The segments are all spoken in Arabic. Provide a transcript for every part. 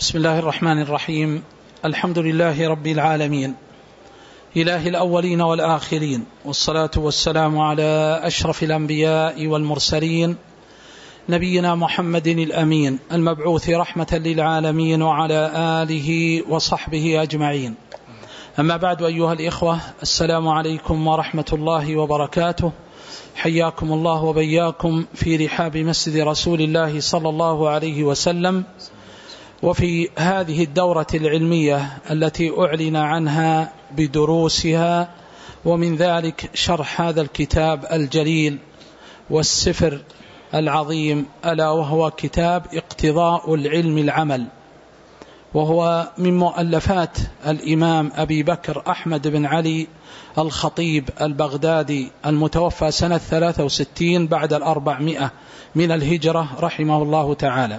بسم الله الرحمن الرحيم. الحمد لله رب العالمين، إله الأولين والآخرين، والصلاة والسلام على أشرف الأنبياء والمرسلين، نبينا محمد الأمين المبعوث رحمة للعالمين، وعلى آله وصحبه أجمعين. أما بعد، أيها الإخوة، السلام عليكم ورحمة الله وبركاته. حياكم الله وبياكم في رحاب مسجد رسول الله صلى الله عليه وسلم، وفي هذه الدورة العلمية التي أعلن عنها بدروسها، ومن ذلك شرح هذا الكتاب الجليل والسفر العظيم، ألا وهو كتاب اقتضاء العلم العمل، وهو من مؤلفات الإمام أبي بكر أحمد بن علي الخطيب البغدادي المتوفى سنة 63 بعد 400 من الهجرة رحمه الله تعالى.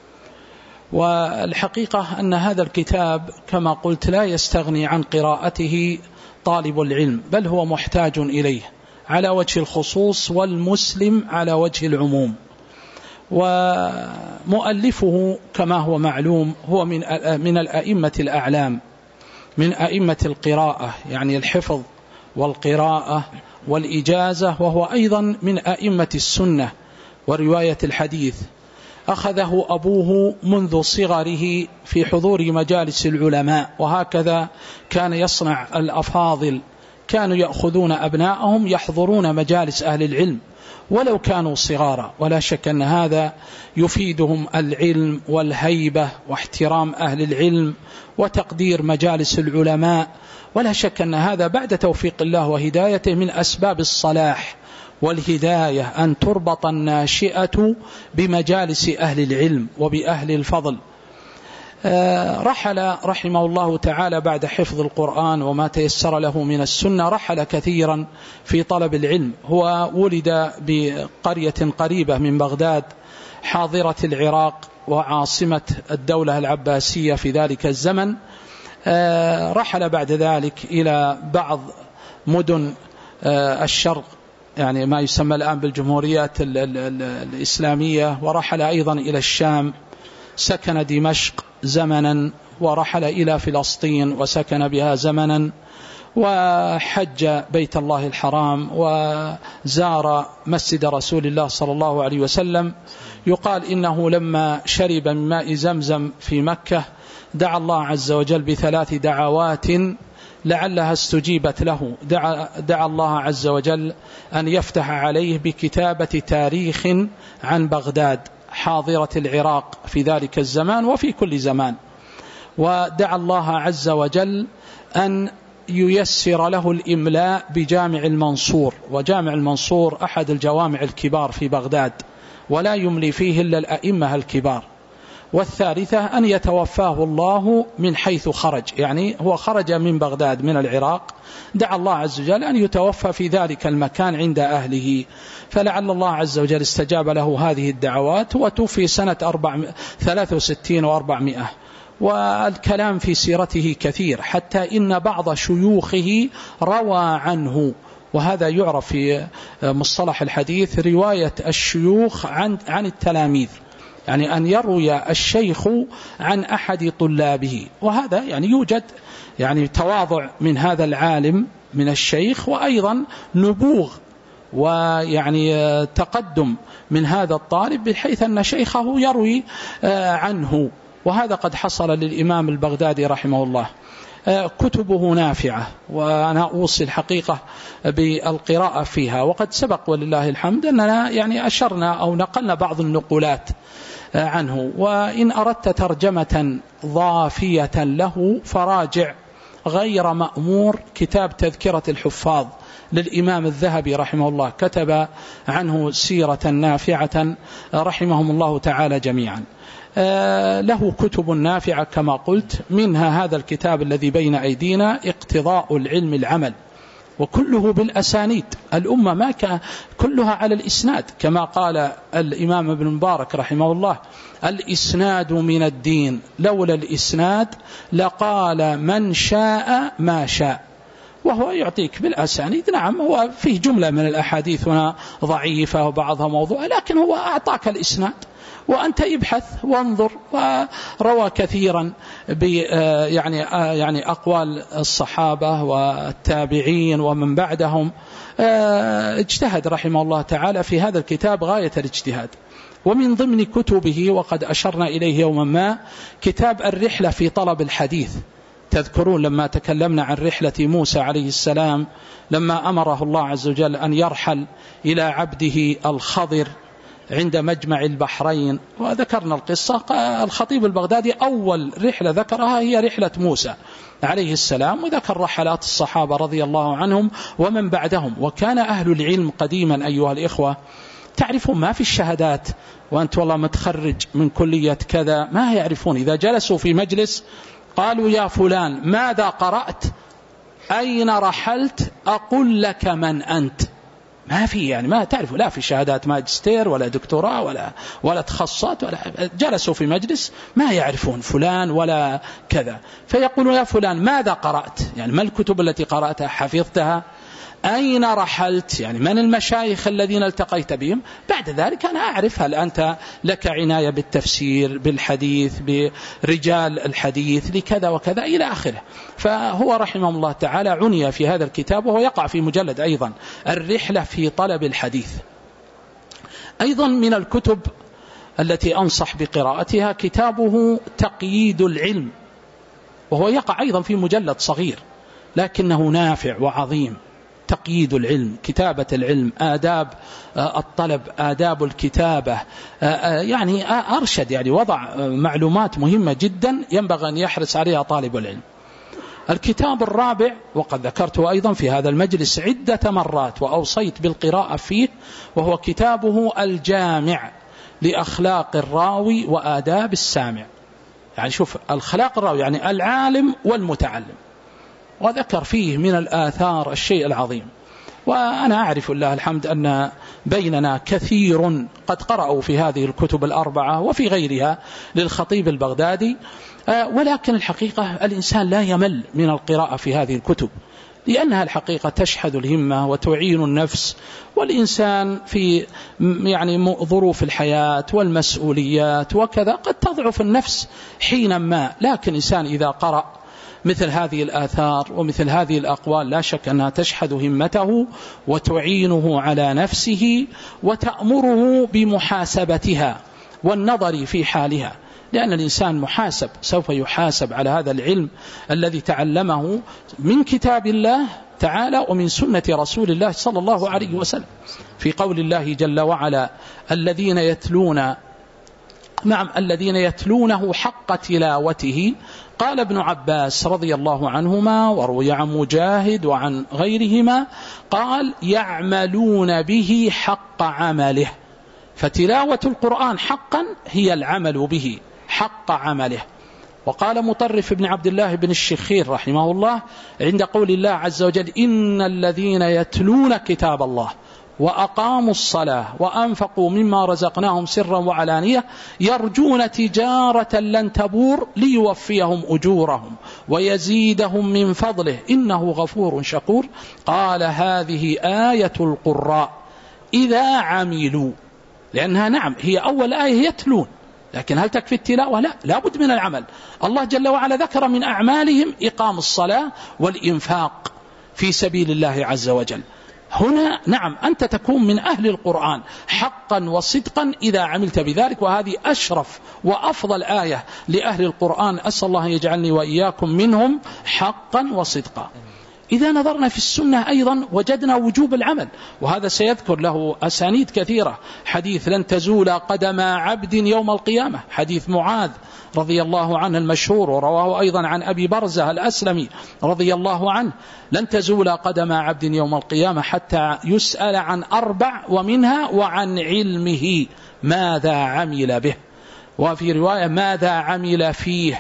والحقيقة أن هذا الكتاب كما قلت لا يستغني عن قراءته طالب العلم، بل هو محتاج إليه على وجه الخصوص، والمسلم على وجه العموم. ومؤلفه كما هو معلوم هو من الأئمة الأعلام، من أئمة القراءة، يعني الحفظ والقراءة والإجازة، وهو أيضا من أئمة السنة ورواية الحديث. أخذه أبوه منذ صغره في حضور مجالس العلماء، وهكذا كان يصنع الأفاضل، كانوا يأخذون أبناءهم يحضرون مجالس أهل العلم ولو كانوا صغارا، ولا شك أن هذا يفيدهم العلم والهيبة واحترام أهل العلم وتقدير مجالس العلماء. ولا شك أن هذا بعد توفيق الله وهدايته من أسباب الصلاح والهداية، أن تربط الناشئة بمجالس أهل العلم وبأهل الفضل. رحل رحمه الله تعالى بعد حفظ القرآن وما تيسر له من السنة، رحل كثيرا في طلب العلم. هو ولد بقرية قريبة من بغداد حاضرة العراق وعاصمة الدولة العباسية في ذلك الزمن. رحل بعد ذلك إلى بعض مدن الشرق، يعني ما يسمى الآن بالجمهوريات الإسلامية، ورحل أيضا إلى الشام، سكن دمشق زمنا، ورحل إلى فلسطين وسكن بها زمنا، وحج بيت الله الحرام، وزار مسجد رسول الله صلى الله عليه وسلم. يقال إنه لما شرب من ماء زمزم في مكة دعا الله عز وجل ب3 دعوات لعلها استجيبت له. دعا الله عز وجل أن يفتح عليه بكتابة تاريخ عن بغداد حاضرة العراق في ذلك الزمان وفي كل زمان، ودعا الله عز وجل أن ييسر له الإملاء بجامع المنصور، وجامع المنصور أحد الجوامع الكبار في بغداد، ولا يملي فيه إلا الأئمة الكبار. والثالثة أن يتوفاه الله من حيث خرج، يعني هو خرج من بغداد من العراق، دعا الله عز وجل أن يتوفى في ذلك المكان عند أهله، فلعل الله عز وجل استجاب له هذه الدعوات، وتوفي سنة 63 و400. والكلام في سيرته كثير، حتى إن بعض شيوخه روى عنه، وهذا يعرف في مصطلح الحديث رواية الشيوخ عن التلاميذ، يعني أن يروي الشيخ عن أحد طلابه. وهذا يعني يوجد يعني تواضع من هذا العالم من الشيخ، وأيضا نبوغ ويعني تقدم من هذا الطالب، بحيث أن شيخه يروي عنه. وهذا قد حصل للإمام البغدادي رحمه الله. كتبه نافعة، وأنا أوصي الحقيقة بالقراءة فيها، وقد سبق ولله الحمد أننا يعني أشرنا أو نقلنا بعض النقولات عنه. وإن أردت ترجمة ضافية له فراجع غير مأمور كتاب تذكرة الحفاظ للإمام الذهبي رحمه الله، كتب عنه سيرة نافعة رحمهم الله تعالى جميعا. له كتب نافعة كما قلت، منها هذا الكتاب الذي بين أيدينا اقتضاء العلم العمل، وكله بالأسانيد. الأمة ما كان كلها على الإسناد، كما قال الإمام ابن مبارك رحمه الله: الإسناد من الدين، لولا الإسناد لقال من شاء ما شاء. وهو يعطيك بالأسانيد. نعم، هو فيه جملة من الأحاديث هنا ضعيفة وبعضها موضوع، لكن هو أعطاك الإسناد، وأنت ابحث وانظر. وروى كثيرا يعني أقوال الصحابة والتابعين ومن بعدهم. اجتهد رحمه الله تعالى في هذا الكتاب غاية الاجتهاد. ومن ضمن كتبه وقد أشرنا إليه يوما ما كتاب الرحلة في طلب الحديث. تذكرون لما تكلمنا عن رحلة موسى عليه السلام لما أمره الله عز وجل أن يرحل إلى عبده الخضر عند مجمع البحرين، وذكرنا القصة. الخطيب البغدادي أول رحلة ذكرها هي رحلة موسى عليه السلام، وذكر رحلات الصحابة رضي الله عنهم ومن بعدهم. وكان أهل العلم قديما أيها الإخوة تعرفون ما في الشهادات، وأنت والله متخرج من كلية كذا، ما يعرفون. إذا جلسوا في مجلس قالوا يا فلان ماذا قرأت؟ أين رحلت؟ أقول لك من أنت. ما في، يعني ما تعرفوا، لا في شهادات ماجستير ولا دكتوراه ولا تخصصات، ولا جلسوا في مجلس ما يعرفون فلان ولا كذا. فيقولوا يا فلان ماذا قرأت؟ يعني ما الكتب التي قرأتها حفظتها؟ أين رحلت؟ يعني من المشايخ الذين التقيت بهم؟ بعد ذلك أنا أعرف هل أنت لك عناية بالتفسير، بالحديث، برجال الحديث، لكذا وكذا إلى آخره. فهو رحمه الله تعالى عني في هذا الكتاب، وهو يقع في مجلد أيضا الرحلة في طلب الحديث. أيضا من الكتب التي أنصح بقراءتها كتابه تقييد العلم، وهو يقع أيضا في مجلد صغير لكنه نافع وعظيم. تقييد العلم، كتابة العلم، آداب الطلب، آداب الكتابة، يعني أرشد، يعني وضع معلومات مهمة جدا ينبغي أن يحرص عليها طالب العلم. الكتاب الرابع وقد ذكرته أيضا في هذا المجلس عدة مرات وأوصيت بالقراءة فيه، وهو كتابه الجامع لأخلاق الراوي وآداب السامع. يعني شوف، الأخلاق الراوي يعني العالم والمتعلم، وذكر فيه من الآثار الشيء العظيم. وأنا أعرف الله الحمد أن بيننا كثير قد قرأوا في هذه الكتب الأربعة وفي غيرها للخطيب البغدادي، ولكن الحقيقة الإنسان لا يمل من القراءة في هذه الكتب، لأنها الحقيقة تشحذ الهمة وتعين النفس. والإنسان في يعني ظروف الحياة والمسؤوليات وكذا قد تضعف النفس حينا ما، لكن الإنسان إذا قرأ مثل هذه الآثار ومثل هذه الأقوال لا شك أنها تشحذ همته وتعينه على نفسه وتأمره بمحاسبتها والنظر في حالها، لأن الإنسان محاسب، سوف يحاسب على هذا العلم الذي تعلمه من كتاب الله تعالى ومن سنة رسول الله صلى الله عليه وسلم. في قول الله جل وعلا الذين يتلونه حق تلاوته، قال ابن عباس رضي الله عنهما وروي عن مجاهد وعن غيرهما قال يعملون به حق عمله. فتلاوة القرآن حقا هي العمل به حق عمله. وقال مطرف بن عبد الله بن الشخير رحمه الله عند قول الله عز وجل إن الذين يتلون كتاب الله وأقاموا الصلاة وأنفقوا مما رزقناهم سرا وعلانية يرجون تجارة لن تبور ليوفيهم أجورهم ويزيدهم من فضله إنه غفور شكور. قال هذه آية القراء إذا عملوا، لأنها نعم هي أول آية يتلون، لكن هل تكفي التلاوة؟ لا بد من العمل. الله جل وعلا ذكر من أعمالهم إقام الصلاة والإنفاق في سبيل الله عز وجل. هنا نعم أنت تكون من أهل القرآن حقا وصدقا إذا عملت بذلك، وهذه أشرف وأفضل آية لأهل القرآن. أسأل الله يجعلني وإياكم منهم حقا وصدقا. إذا نظرنا في السنة أيضا وجدنا وجوب العمل، وهذا سيذكر له أسانيد كثيرة. حديث لن تزول قدم عبد يوم القيامة، حديث معاذ رضي الله عنه المشهور، ورواه أيضا عن أبي برزة الأسلمي رضي الله عنه لن تزول قدم عبد يوم القيامة حتى يسأل عن 4 ومنها وعن علمه ماذا عمل به، وفي رواية ماذا عمل فيه،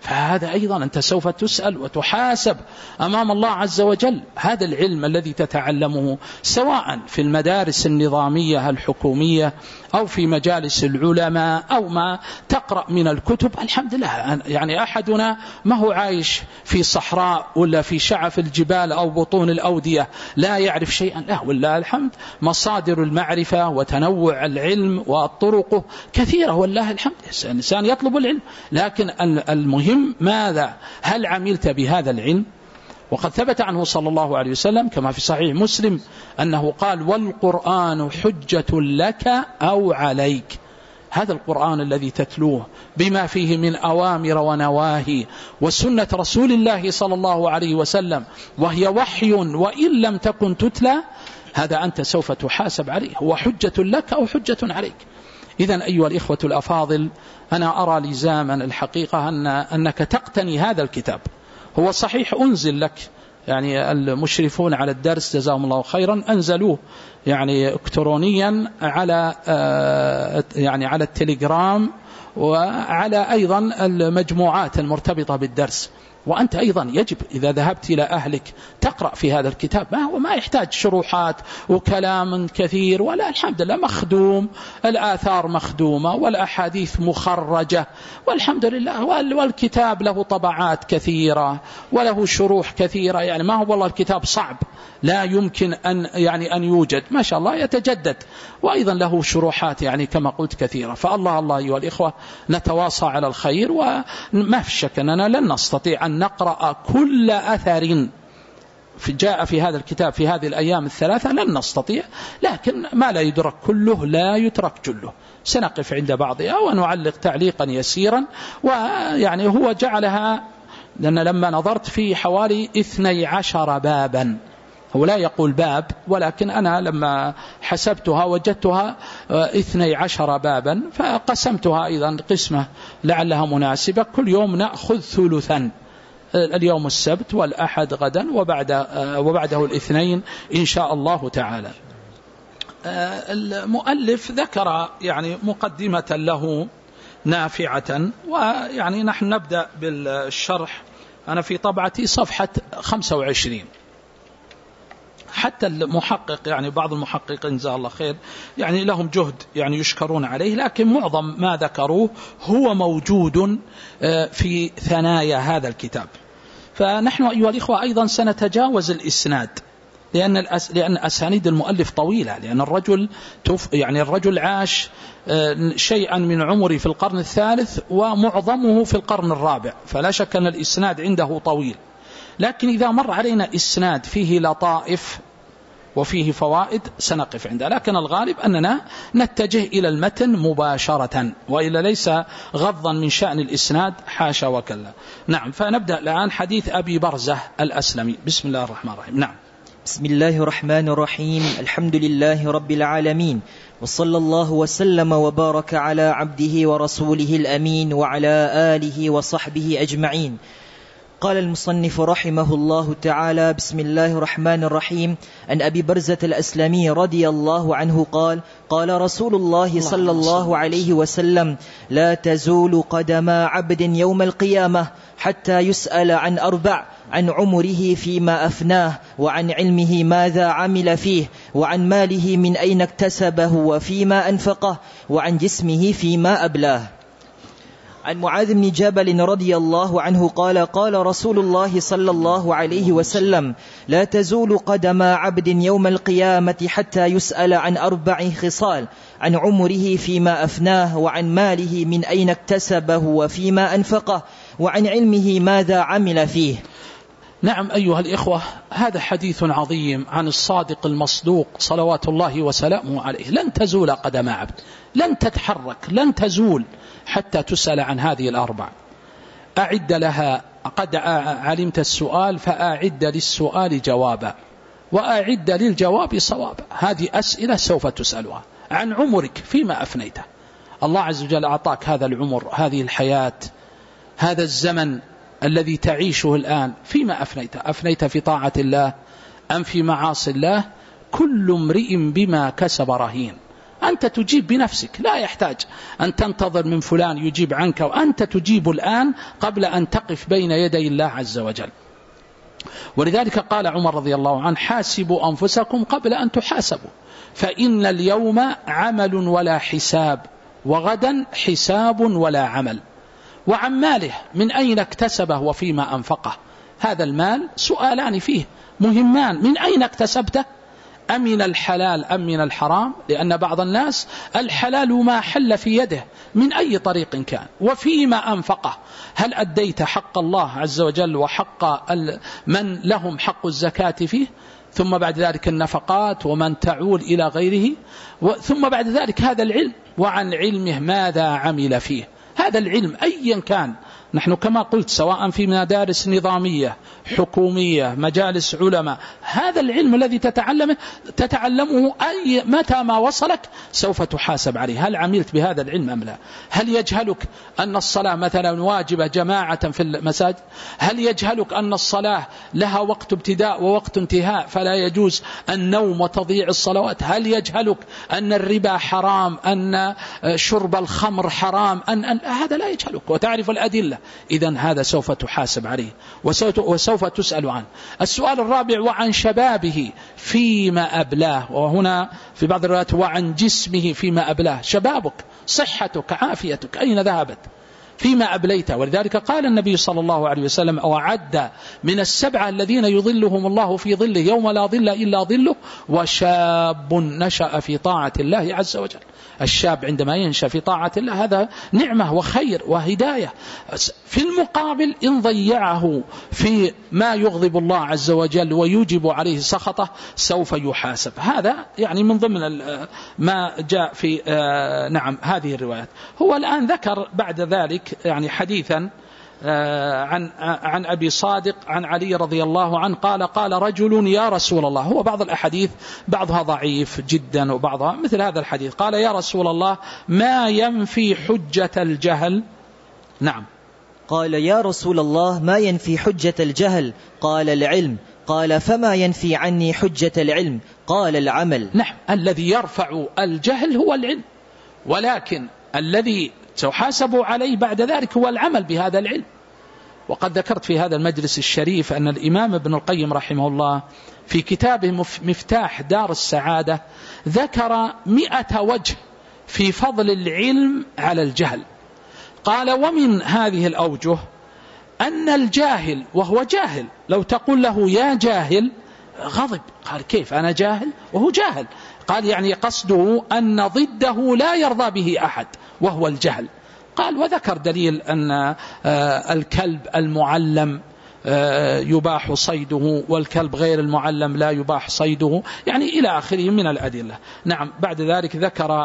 فهذا أيضا أنت سوف تسأل وتحاسب أمام الله عز وجل. هذا العلم الذي تتعلمه سواء في المدارس النظامية الحكومية أو في مجالس العلماء أو ما تقرأ من الكتب، الحمد لله. يعني أحدنا ما هو عايش في صحراء ولا في شعف الجبال أو بطون الأودية لا يعرف شيئا، لا والله الحمد مصادر المعرفة وتنوع العلم وطرقه كثيرة والله الحمد. الإنسان يطلب العلم، لكن المهم ماذا؟ هل عملت بهذا العلم؟ وقد ثبت عنه صلى الله عليه وسلم كما في صحيح مسلم أنه قال: والقرآن حجة لك أو عليك. هذا القرآن الذي تتلوه بما فيه من أوامر ونواهي وسنة رسول الله صلى الله عليه وسلم وهي وحي وإن لم تكن تتلى، هذا أنت سوف تحاسب عليه، هو حجة لك أو حجة عليك. إذن أيها الإخوة الأفاضل، أنا أرى لزاما الحقيقة أنك تقتني هذا الكتاب. هو صحيح أنزل لك، يعني المشرفون على الدرس جزاهم الله خيرا أنزلوه يعني إلكترونيا على على التليجرام وعلى أيضا المجموعات المرتبطة بالدرس. وأنت أيضا يجب إذا ذهبت إلى أهلك تقرأ في هذا الكتاب، ما يحتاج شروحات وكلام كثير، ولا الحمد لله مخدوم، الآثار مخدومة والأحاديث مخرجة والحمد لله، والكتاب له طبعات كثيرة وله شروح كثيرة. يعني ما هو والله الكتاب صعب لا يمكن أن يوجد، ما شاء الله يتجدد، وأيضا له شروحات يعني كما قلت كثيرة. فالله أيها الإخوة نتواصى على الخير، وما في شك أننا لن نستطيع أن نقرأ كل أثر جاء في هذا الكتاب في هذه الأيام الثلاثة، لن نستطيع، لكن ما لا يدرك كله لا يترك جله. سنقف عند بعضها ونعلق تعليقا يسيرا. ويعني هو جعلها، لأن لما نظرت في حوالي 12 بابا، هو لا يقول باب، ولكن أنا لما حسبتها وجدتها 12 بابا، فقسمتها أيضا قسمة لعلها مناسبة. كل يوم نأخذ ثلثا، اليوم السبت والأحد غدا وبعده الاثنين إن شاء الله تعالى. المؤلف ذكر يعني مقدمة له نافعة، ويعني نحن نبدأ بالشرح. أنا في طبعتي صفحة 25. حتى المحقق يعني بعض المحققين جزاه الله خير يعني لهم جهد يعني يشكرون عليه، لكن معظم ما ذكروه هو موجود في ثنايا هذا الكتاب. فنحن أيها الإخوة أيضا سنتجاوز الإسناد، لأن أسانيد المؤلف طويلة، لأن الرجل عاش شيئا من عمره في القرن الثالث ومعظمه في القرن الرابع، فلا شك أن الإسناد عنده طويل. لكن إذا مر علينا إسناد فيه لطائف وفيه فوائد سنقف عنده، لكن الغالب أننا نتجه إلى المتن مباشرة، وإلا ليس غضا من شأن الإسناد، حاشا وكلا. نعم، فنبدأ الآن حديث أبي برزة الأسلمي. بسم الله الرحمن الرحيم. نعم. بسم الله الرحمن الرحيم. الحمد لله رب العالمين، وصلى الله وسلم وبارك على عبده ورسوله الأمين وعلى آله وصحبه أجمعين. قال المصنف رحمه الله تعالى: بسم الله الرحمن الرحيم. عن أبي برزة الأسلمي رضي الله عنه قال: قال رسول الله صلى الله عليه وسلم: لا تزول قدم عبد يوم القيامة حتى يسأل عن 4: عن عمره فيما أفناه، وعن علمه ماذا عمل فيه، وعن ماله من أين اكتسبه وفيما أنفقه، وعن جسمه فيما أبلاه. عن معاذ بن جبل رضي الله عنه قال: قال رسول الله صلى الله عليه وسلم: لا تزول قدم عبد يوم القيامة حتى يسأل عن 4 خصال: عن عمره فيما أفناه، وعن ماله من أين اكتسبه وفيما أنفقه، وعن علمه ماذا عمل فيه. نعم أيها الإخوة، هذا حديث عظيم عن الصادق المصدوق صلوات الله وسلامه عليه. لن تزول قدم عبد، لن تتحرك، لن تزول حتى تسأل عن هذه 4. أعد لها، قد علمت السؤال فأعد للسؤال جوابا، وأعد للجواب صوابا. هذه أسئلة سوف تسألها. عن عمرك فيما أفنيته، الله عز وجل أعطاك هذا العمر، هذه الحياة، هذا الزمن الذي تعيشه الآن، فيما أفنيته؟ أفنيت في طاعة الله أم في معاصي الله؟ كل امرئ بما كسب رهين. أنت تجيب بنفسك، لا يحتاج أن تنتظر من فلان يجيب عنك، وأنت تجيب الآن قبل أن تقف بين يدي الله عز وجل. ولذلك قال عمر رضي الله عنه: حاسبوا أنفسكم قبل أن تحاسبوا، فإن اليوم عمل ولا حساب، وغدا حساب ولا عمل. وعن ماله من أين اكتسبه وفيما أنفقه، هذا المال سؤالان فيه مهمان: من أين اكتسبته؟ أم من الحلال أم من الحرام؟ لأن بعض الناس الحلال ما حل في يده من أي طريق كان. وفيما أنفقه، هل أديت حق الله عز وجل وحق من لهم حق الزكاة فيه؟ ثم بعد ذلك النفقات ومن تعول إلى غيره، ثم بعد ذلك هذا العلم، وعن علمه ماذا عمل فيه. هذا العلم أيا كان، نحن كما قلت سواء في مدارس نظامية حكومية مجالس علماء، هذا العلم الذي تتعلمه أي متى ما وصلك سوف تحاسب عليه. هل عملت بهذا العلم أم لا؟ هل يجهلك أن الصلاة مثلا واجبة جماعة في المساجد؟ هل يجهلك أن الصلاة لها وقت ابتداء ووقت انتهاء فلا يجوز النوم وتضييع الصلوات؟ هل يجهلك أن الربا حرام، أن شرب الخمر حرام، أن هذا لا يجهلك وتعرف الأدلة؟ إذن هذا سوف تحاسب عليه وسوف تسأل عنه. السؤال الرابع: وعن شبابه فيما أبلاه. وهنا في بعض الروايات: وعن جسمه فيما أبلاه. شبابك، صحتك، عافيتك أين ذهبت؟ فيما أبليت. ولذلك قال النبي صلى الله عليه وسلم: وعد من السبعة الذين يظلهم الله في ظله يوم لا ظل إلا ظله: وشاب نشأ في طاعة الله عز وجل. الشاب عندما ينشأ في طاعة الله هذا نعمة وخير وهداية. في المقابل إن ضيعه في ما يغضب الله عز وجل ويوجب عليه سخطه سوف يحاسب. هذا يعني من ضمن ما جاء في هذه الروايات. هو الآن ذكر بعد ذلك يعني حديثا عن أبي صادق عن علي رضي الله عنه قال رجل: يا رسول الله. هو بعض الأحاديث بعضها ضعيف جدا وبعضها مثل هذا الحديث. قال: يا رسول الله، ما ينفي حجة الجهل؟ نعم. قال: يا رسول الله، ما ينفي حجة الجهل؟ قال: العلم. قال: فما ينفي عني حجة العلم؟ قال: العمل. نعم، الذي يرفع الجهل هو العلم، ولكن الذي تحاسب عليه بعد ذلك هو العمل بهذا العلم. وقد ذكرت في هذا المجلس الشريف أن الإمام ابن القيم رحمه الله في كتابه مفتاح دار السعادة ذكر 100 وجه في فضل العلم على الجهل. قال: ومن هذه الأوجه أن الجاهل وهو جاهل لو تقول له يا جاهل غضب. قال: كيف أنا جاهل وهو جاهل؟ قال: يعني قصده أن ضده لا يرضى به أحد وهو الجهل. قال: وذكر دليل أن الكلب المعلم يباح صيده والكلب غير المعلم لا يباح صيده، يعني إلى آخره من الأدلة. نعم. بعد ذلك ذكر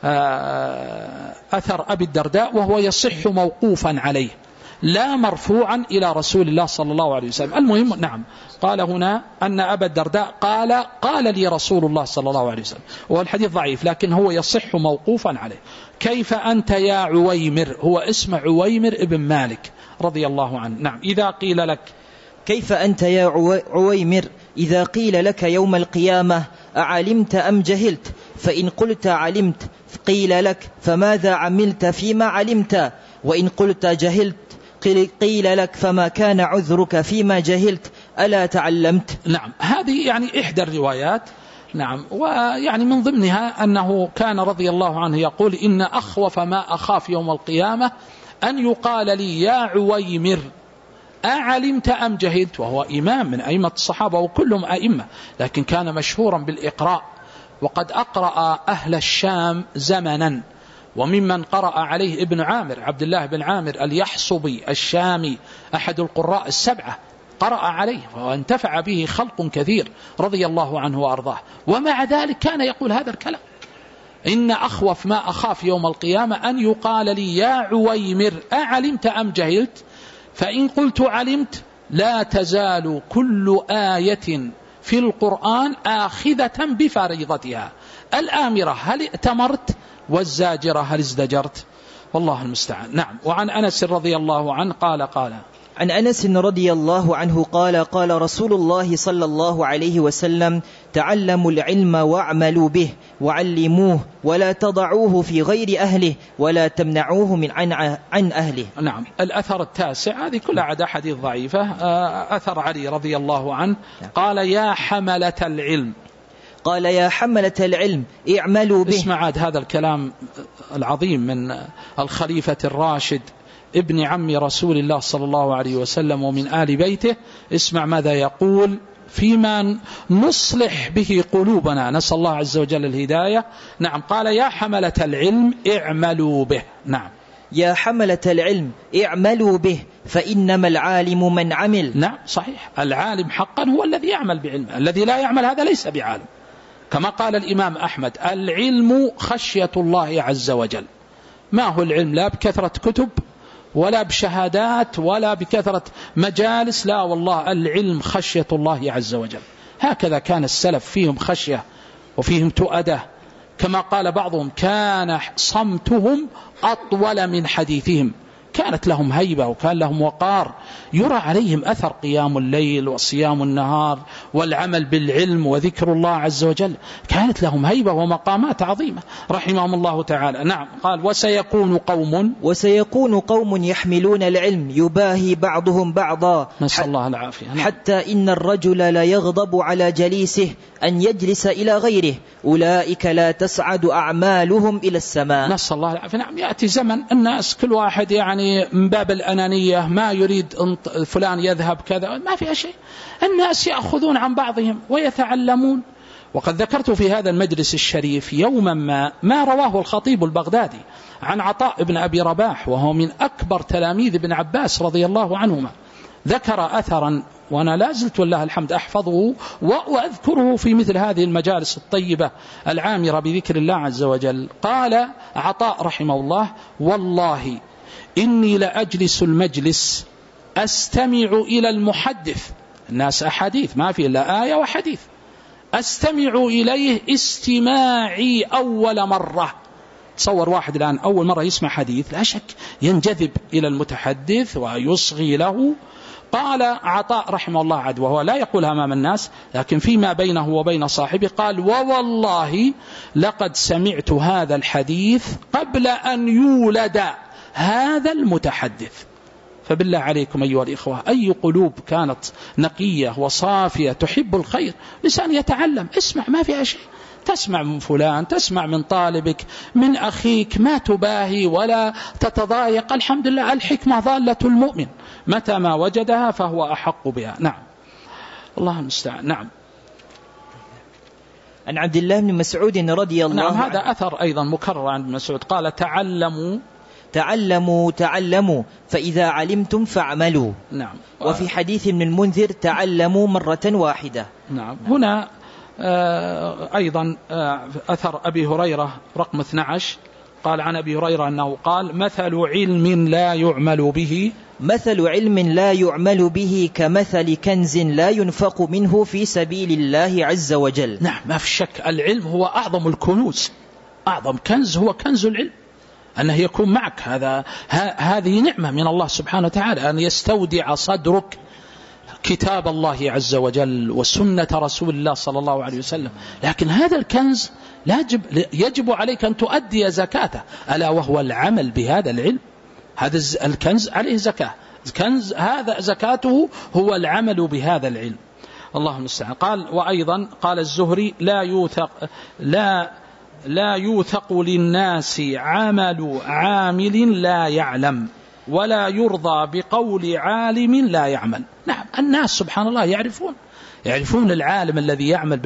أثر أبي الدرداء وهو يصح موقوفا عليه لا مرفوعا إلى رسول الله صلى الله عليه وسلم. المهم نعم، قال هنا أن أبا الدرداء قال لي رسول الله صلى الله عليه وسلم، والحديث ضعيف لكن هو يصح موقوفا عليه. كيف أنت يا عويمر؟ هو اسم عويمر ابن مالك رضي الله عنه. نعم. إذا قيل لك كيف أنت يا عويمر إذا قيل لك يوم القيامة أعلمت أم جهلت؟ فإن قلت علمت قيل لك فماذا عملت فيما علمت؟ وإن قلت جهلت قيل لك فما كان عذرك فيما جهلت؟ ألا تعلمت؟ نعم. هذه يعني إحدى الروايات. نعم. ويعني من ضمنها أنه كان رضي الله عنه يقول: إن أخوف ما أخاف يوم القيامة أن يقال لي يا عويمر أعلمت أم جهلت؟ وهو إمام من أئمة الصحابة وكلهم أئمة، لكن كان مشهورا بالإقراء، وقد أقرأ أهل الشام زمنا، وممن قرأ عليه ابن عامر عبد الله بن عامر اليحصبي الشامي أحد القراء السبعة قرأ عليه وانتفع به خلق كثير رضي الله عنه وأرضاه. ومع ذلك كان يقول هذا الكلام: إن أخوف ما أخاف يوم القيامة أن يقال لي يا عويمر أعلمت أم جهلت؟ فإن قلت علمت لا تزال كل آية في القرآن آخذة بفريضتها، الآمرة هل ائتمرت والزاجرة هل ازدجرت؟ والله المستعان. نعم. وعن أنس رضي الله عنه قال عن أنس رضي الله عنه قال قال رسول الله صلى الله عليه وسلم: تعلموا العلم واعملوا به وعلموه ولا تضعوه في غير أهله ولا تمنعوه عن أهله. نعم. الأثر التاسع، هذه كلها عدا حديث ضعيفة، أثر علي رضي الله عنه قال: يا حملة العلم، قال: يا حملة العلم اعملوا به. اسمع عاد هذا الكلام العظيم من الخليفة الراشد ابن عم رسول الله صلى الله عليه وسلم ومن آل بيته. اسمع ماذا يقول فيما نصلح به قلوبنا، نسأل الله عز وجل الهداية. نعم. قال: يا حملة العلم اعملوا به. نعم. يا حملة العلم اعملوا به فإنما العالم من عمل. نعم صحيح، العالم حقا هو الذي يعمل بعلمه، الذي لا يعمل هذا ليس بعالم. كما قال الإمام أحمد: العلم خشية الله عز وجل. ما هو العلم؟ لا بكثرة كتب ولا بشهادات ولا بكثرة مجالس، لا والله، العلم خشية الله عز وجل. هكذا كان السلف، فيهم خشية وفيهم تؤدة. كما قال بعضهم: كان صمتهم أطول من حديثهم. كانت لهم هيبة وكان لهم وقار، يرى عليهم أثر قيام الليل وصيام النهار والعمل بالعلم وذكر الله عز وجل. كانت لهم هيبة ومقامات عظيمة رحمهم الله تعالى. نعم. قال: وسيكون قوم يحملون العلم يباهي بعضهم بعضا، نسأل الله العافية. نعم. حتى إن الرجل لا يغضب على جليسه أن يجلس إلى غيره، أولئك لا تسعد أعمالهم إلى السماء. نسأل الله العافية. نعم. يأتي زمن الناس كل واحد يعني من باب الأنانية، ما يريد فلان يذهب كذا، ما فيها شيء. الناس يأخذون عن بعضهم ويتعلمون. وقد ذكرت في هذا المجلس الشريف يوما ما رواه الخطيب البغدادي عن عطاء بن أبي رباح، وهو من أكبر تلاميذ ابن عباس رضي الله عنهما. ذكر أثرا وأنا لا زلت والله الحمد أحفظه وأذكره في مثل هذه المجالس الطيبة العامرة بذكر الله عز وجل. قال عطاء رحمه الله: والله إني لأجلس المجلس أستمع إلى المحدث، الناس أحاديث ما في إلا آية وحديث، أستمع إليه استماعي أول مرة. تصور واحد الآن أول مرة يسمع حديث، لا شك ينجذب إلى المتحدث ويصغي له. قال عطاء رحمه الله عد، وهو لا يقولها أمام الناس لكن فيما بينه وبين صاحبه، قال: ووالله لقد سمعت هذا الحديث قبل أن يولد هذا المتحدث. فبالله عليكم أيها الإخوة، أي قلوب كانت نقية وصافية تحب الخير، لسان يتعلم، اسمع ما فيها شيء، تسمع من فلان، تسمع من طالبك، من أخيك، ما تباهي ولا تتضايق. الحمد لله، الحكمة ضالة المؤمن، متى ما وجدها فهو أحق بها. نعم. الله المستعان. نعم. عن عبد الله بن مسعود رضي الله عنه. نعم. هذا أثر أيضا مكرر عن ابن مسعود، قال: تعلموا فإذا علمتم فاعملوا. نعم. وفي حديث من المنذر: تعلموا مرة واحدة. نعم. هنا أيضا أثر أبي هريرة رقم 12، قال عن أبي هريرة أنه قال: مثل علم لا يعمل به كمثل كنز لا ينفق منه في سبيل الله عز وجل. نعم. ما في شك، العلم هو أعظم الكنوز، أعظم كنز هو كنز العلم، أنه يكون معك. هذه نعمة من الله سبحانه وتعالى، أن يستودع صدرك كتاب الله عز وجل وسنة رسول الله صلى الله عليه وسلم. لكن هذا الكنز يجب عليك أن تؤدي زكاته، ألا وهو العمل بهذا العلم. هذا الكنز عليه زكاة، الكنز هذا زكاته هو العمل بهذا العلم. اللهم المستعان. قال: وأيضا قال الزهري: لا يوثق للناس عمل عامل لا يعلم، ولا يرضى بقول عالم لا يعمل. نعم. الناس سبحان الله يعرفون العالم الذي يعمل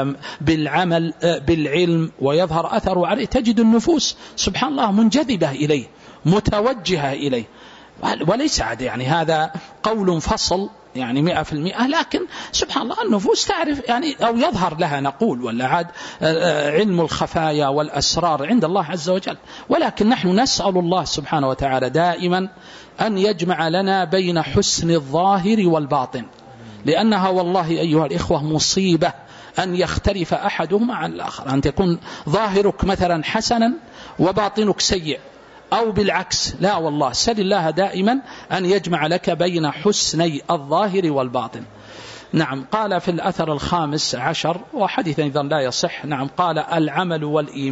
بالعلم ويظهر أثره عليه. تجد النفوس سبحان الله منجذبة إليه، متوجهة إليه، وليس عاد يعني هذا قول فصل يعني 100%، لكن سبحان الله النفوس تعرف يعني أو يظهر لها نقول، ولا عاد علم الخفايا والأسرار عند الله عز وجل. ولكن نحن نسأل الله سبحانه وتعالى دائما أن يجمع لنا بين حسن الظاهر والباطن، لأنها والله أيها الإخوة مصيبة أن يختلف أحدهما عن الآخر، أن تكون ظاهرك مثلا حسنا وباطنك سيء، أو بالعكس، لا والله، سل الله دائما أن يجمع لك بين حسني الظاهر والباطن. نعم. قال في الأثر الخامس عشر، وحديث أيضا لا يصح، نعم، قال العمل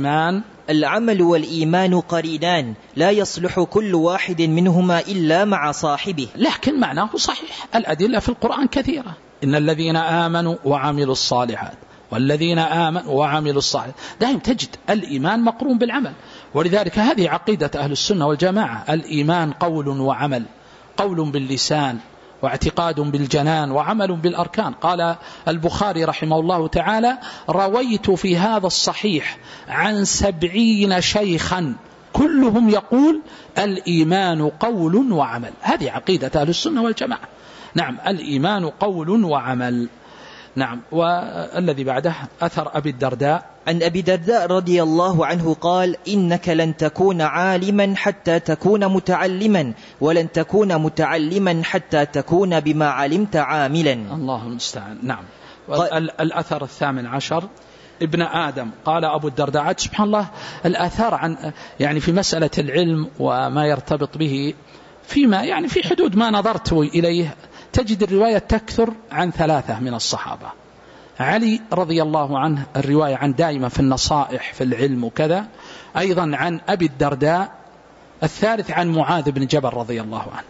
والإيمان قرينان لا يصلح كل واحد منهما إلا مع صاحبه، لكن معناه صحيح. الأدلة في القرآن كثيرة، إن الذين آمنوا وعملوا الصالحات والذين آمنوا وعملوا الصالحات، دائما تجد الإيمان مقرون بالعمل. ولذلك هذه عقيدة أهل السنة والجماعة، الإيمان قول وعمل، قول باللسان واعتقاد بالجنان وعمل بالأركان. قال البخاري رحمه الله تعالى: رويت في هذا الصحيح عن 70 شيخا كلهم يقول الإيمان قول وعمل. هذه عقيدة أهل السنة والجماعة. نعم، الإيمان قول وعمل. نعم. والذي بعده أثر أبي الدرداء، عن أبي الدرداء رضي الله عنه قال: إنك لن تكون عالما حتى تكون متعلما، ولن تكون متعلما حتى تكون بما علمت عاملا. الله المستعان. نعم. الأثر الثامن عشر، ابن آدم. قال أبو الدرداء، سبحان الله، الآثار عن يعني في مسألة العلم وما يرتبط به فيما يعني في حدود ما نظرت إليه، تجد الرواية تكثر عن 3 من الصحابة. علي رضي الله عنه الرواية عن دائما في النصائح في العلم وكذا، أيضا عن أبي الدرداء. الثالث عن معاذ بن جبل رضي الله عنه.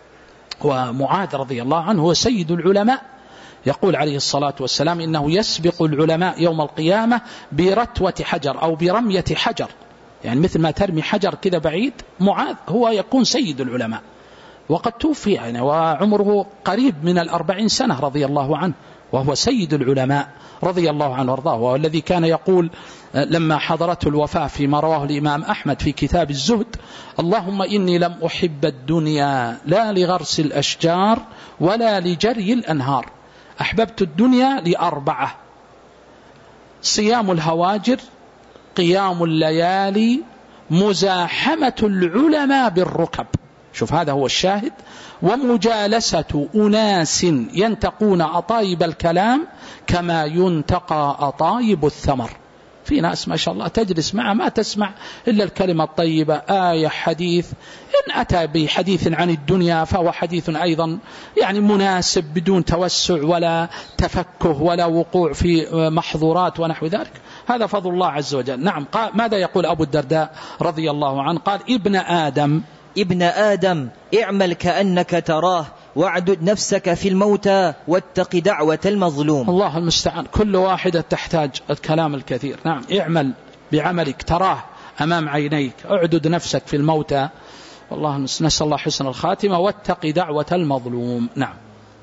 ومعاذ رضي الله عنه هو سيد العلماء، يقول عليه الصلاة والسلام: إنه يسبق العلماء يوم القيامة برتوة حجر أو برمية حجر، يعني مثل ما ترمي حجر كذا بعيد، معاذ هو يكون سيد العلماء، وقد توفي يعني وعمره قريب من 40 سنة رضي الله عنه، وهو سيد العلماء رضي الله عنه وارضاه. والذي كان يقول لما حضرته الوفاة فيما رواه الإمام أحمد في كتاب الزهد: اللهم إني لم أحب الدنيا لا لغرس الأشجار ولا لجري الأنهار، أحببت الدنيا ل4: صيام الهواجر، قيام الليالي، مزاحمة العلماء بالركب. شوف هذا هو الشاهد. ومجالسة أناس ينتقون أطايب الكلام كما ينتقى أطايب الثمر. في ناس ما شاء الله تجلس معه ما تسمع إلا الكلمة الطيبة، آية، حديث. إن أتى بحديث عن الدنيا فهو حديث أيضا يعني مناسب بدون توسع ولا تفكه ولا وقوع في محظورات ونحو ذلك. هذا فضل الله عز وجل. نعم. ماذا يقول أبو الدرداء رضي الله عنه؟ قال: ابن آدم اعمل كأنك تراه، واعدد نفسك في الموتى، واتق دعوة المظلوم. الله المستعان. كل واحدة تحتاج الكلام الكثير. نعم. اعمل بعملك تراه أمام عينيك، اعدد نفسك في الموتى، والله نسأل الله حسن الخاتمة، واتق دعوة المظلوم. نعم.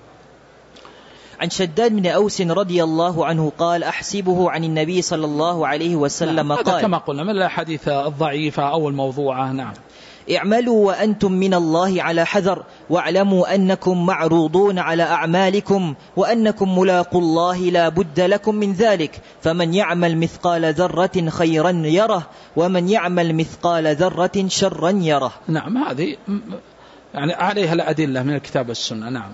عن شداد بن أوس رضي الله عنه قال: أحسبه عن النبي صلى الله عليه وسلم قال، هذا كما قلنا من الأحاديث الضعيفة أو الموضوعة. نعم. اعملوا وأنتم من الله على حذر، واعلموا أنكم معروضون على أعمالكم، وأنكم ملاقوا الله لا بد لكم من ذلك، فمن يعمل مثقال ذرة خيرا يره، ومن يعمل مثقال ذرة شرا يره. نعم. هذه يعني عليها الأدلة من الكتاب والسنة. نعم.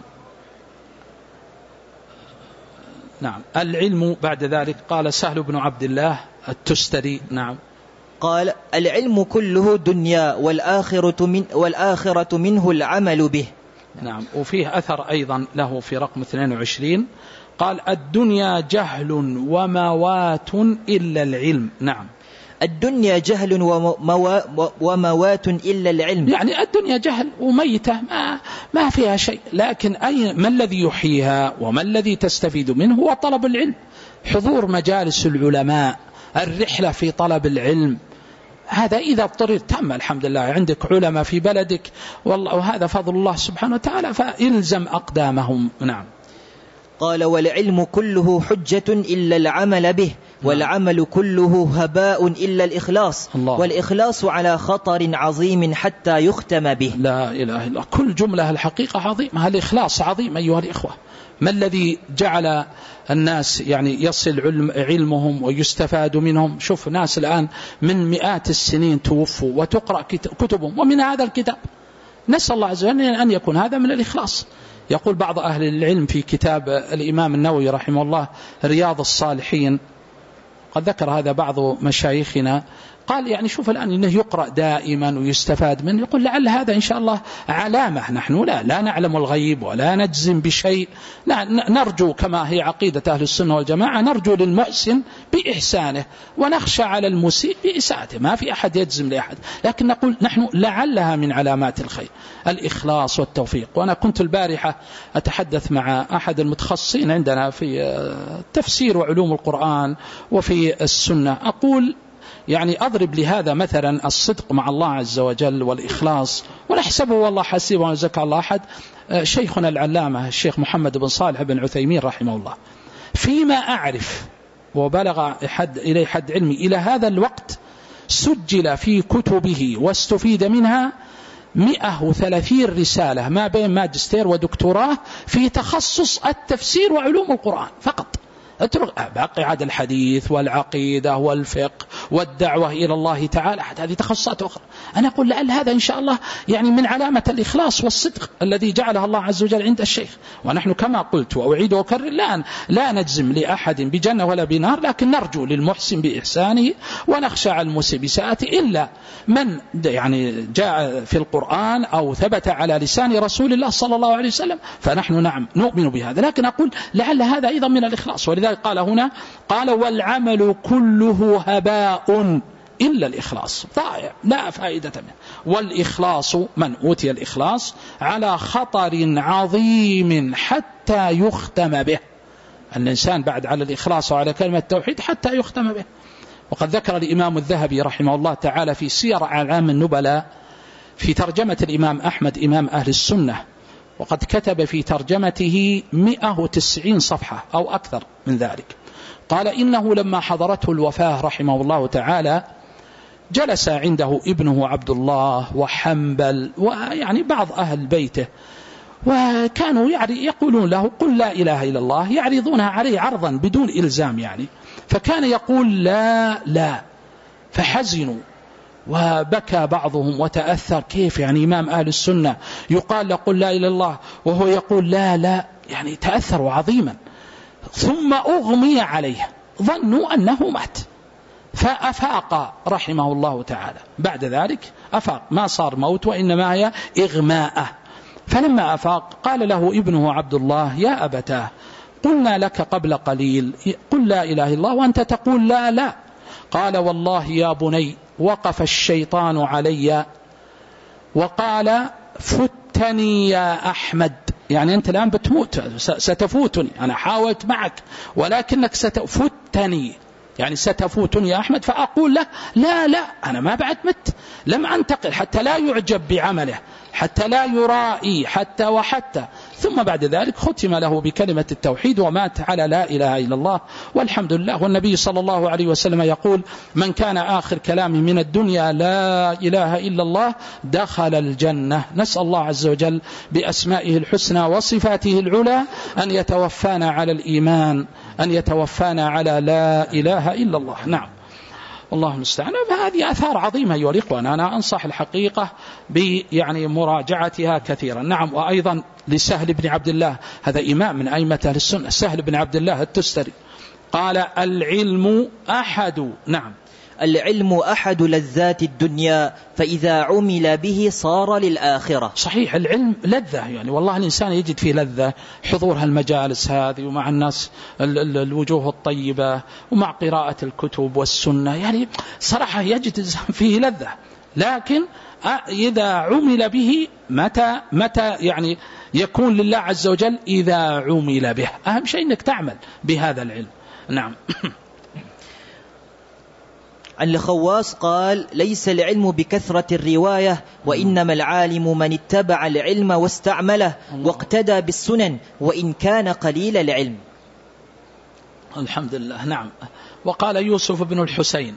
نعم. العلم بعد ذلك. قال سهل بن عبد الله التستري. نعم. قال: العلم كله دنيا، والآخرة منه العمل به. نعم. وفيه أثر أيضا له في رقم 22، قال: الدنيا جهل وموات إلا العلم. نعم. الدنيا جهل وموات إلا العلم، يعني الدنيا جهل وميتة ما فيها شيء، لكن ما الذي يحييها وما الذي تستفيد منه هو طلب العلم، حضور مجالس العلماء، الرحلة في طلب العلم. هذا إذا اضطررت تم الحمد لله عندك علماء في بلدك والله، وهذا فضل الله سبحانه وتعالى، فإلزم أقدامهم. نعم. قال: والعلم كله حجة إلا العمل به، والعمل كله هباء إلا الإخلاص، والإخلاص على خطر عظيم حتى يختم به. لا إله إلا الله. كل جملة الحقيقة عظيمة، الإخلاص عظيم أيها الإخوة. ما الذي جعل الناس يعني يصل علمهم ويستفاد منهم؟ شوف ناس الآن من مئات السنين توفوا وتقرأ كتبهم، ومن هذا الكتاب. نسأل الله عز وجل أن يكون هذا من الإخلاص. يقول بعض أهل العلم في كتاب الإمام النووي رحمه الله رياض الصالحين، قد ذكر هذا بعض مشايخنا، قال يعني شوف الآن إنه يقرأ دائما ويستفاد منه، يقول لعل هذا إن شاء الله علامة. نحن لا نعلم الغيب ولا نجزم بشيء، نرجو كما هي عقيدة أهل السنة والجماعة، نرجو للمحسن بإحسانه ونخشى على المسيء بإساءته، ما في أحد يجزم لأحد، لكن نقول نحن لعلها من علامات الخير الإخلاص والتوفيق. وأنا كنت البارحة أتحدث مع أحد المتخصصين عندنا في تفسير وعلوم القرآن وفي السنة، أقول يعني أضرب لهذا مثلا الصدق مع الله عز وجل والإخلاص، ونحسبه والله حسيبه ونزكى الله أحد، شيخنا العلامة الشيخ محمد بن صالح بن عثيمين رحمه الله، فيما أعرف وبلغ إليه حد علمي إلى هذا الوقت سجل في كتبه واستفيد منها 130 رسالة ما بين ماجستير ودكتوراه في تخصص التفسير وعلوم القرآن فقط. باقي عاد الحديث والعقيدة والفقه والدعوة إلى الله تعالى، هذه تخصصات أخرى. أنا أقول لعل هذا إن شاء الله يعني من علامة الإخلاص والصدق الذي جعلها الله عز وجل عند الشيخ. ونحن كما قلت وأعيد وأكرر لا نجزم لأحد بجنة ولا بنار، لكن نرجو للمحسن بإحسانه ونخشى على المسيء بساءته، إلا من يعني جاء في القرآن أو ثبت على لسان رسول الله صلى الله عليه وسلم فنحن نعم نؤمن بهذا، لكن أقول لعل هذا أيضا من الإخلاص. ولذلك قال هنا قال والعمل كله هباء إلا الإخلاص، ضائع لا فائدة منه. والإخلاص من أوتي الإخلاص على خطر عظيم حتى يختم به، الإنسان بعد على الإخلاص وعلى كلمة التوحيد حتى يختم به. وقد ذكر الإمام الذهبي رحمه الله تعالى في سير أعلام النبلاء في ترجمة الإمام أحمد إمام أهل السنة، وقد كتب في ترجمته 190 صفحة أو أكثر من ذلك، قال إنه لما حضرته الوفاة رحمه الله تعالى جلس عنده ابنه عبد الله وحنبل ويعني بعض أهل بيته، وكانوا يقولون له قل لا إله إلا الله، يعرضونها عليه عرضا بدون إلزام يعني، فكان يقول لا فحزنوا وبكى بعضهم وتأثر، كيف يعني إمام أهل السنة يقال له قل لا إله إلا الله وهو يقول لا، يعني تأثروا عظيما. ثم أغمي عليه ظنوا أنه مات، فأفاق رحمه الله تعالى، بعد ذلك أفاق، ما صار موت وإنما هي إغماء. فلما أفاق قال له ابنه عبد الله يا أبتاه قلنا لك قبل قليل قل لا إله إلا الله وأنت تقول لا. قال والله يا بني وقف الشيطان علي وقال فتني يا أحمد، يعني أنت الآن بتموت، ستفوتني، أنا حاولت معك ولكنك ستفتني، يعني ستفوتني يا أحمد. فأقول له لا أنا ما بعد مت، لم أنتقل حتى لا يعجب بعمله، حتى لا يرائي، حتى ثم بعد ذلك ختم له بكلمة التوحيد ومات على لا إله إلا الله والحمد لله. والنبي صلى الله عليه وسلم يقول من كان آخر كلامه من الدنيا لا إله إلا الله دخل الجنة. نسأل الله عز وجل بأسمائه الحسنى وصفاته العلى أن يتوفانا على الإيمان، أن يتوفانا على لا إله إلا الله. نعم الله المستعان. فهذه آثار عظيمة أيها الإخوة، أنا أنصح الحقيقة يعني مراجعتها كثيرا. نعم. وأيضا لسهل بن عبد الله، هذا إمام من أئمة أهل السنة، سهل بن عبد الله التستري، قال العلم أحد العلم أحد لذات الدنيا فإذا عمل به صار للآخرة. صحيح، العلم لذة، يعني والله الإنسان يجد فيه لذة، حضور هالمجالس هذه ومع الناس الوجوه الطيبة ومع قراءة الكتب والسنة، يعني صراحة يجد فيه لذة. لكن إذا عمل به متى يعني يكون لله عز وجل إذا عمل به، أهم شيء أنك تعمل بهذا العلم. نعم. عن الخواص قال ليس العلم بكثرة الرواية وإنما العالم من اتبع العلم واستعمله واقتدى بالسنن وإن كان قليل العلم. الحمد لله. نعم. وقال يوسف بن الحسين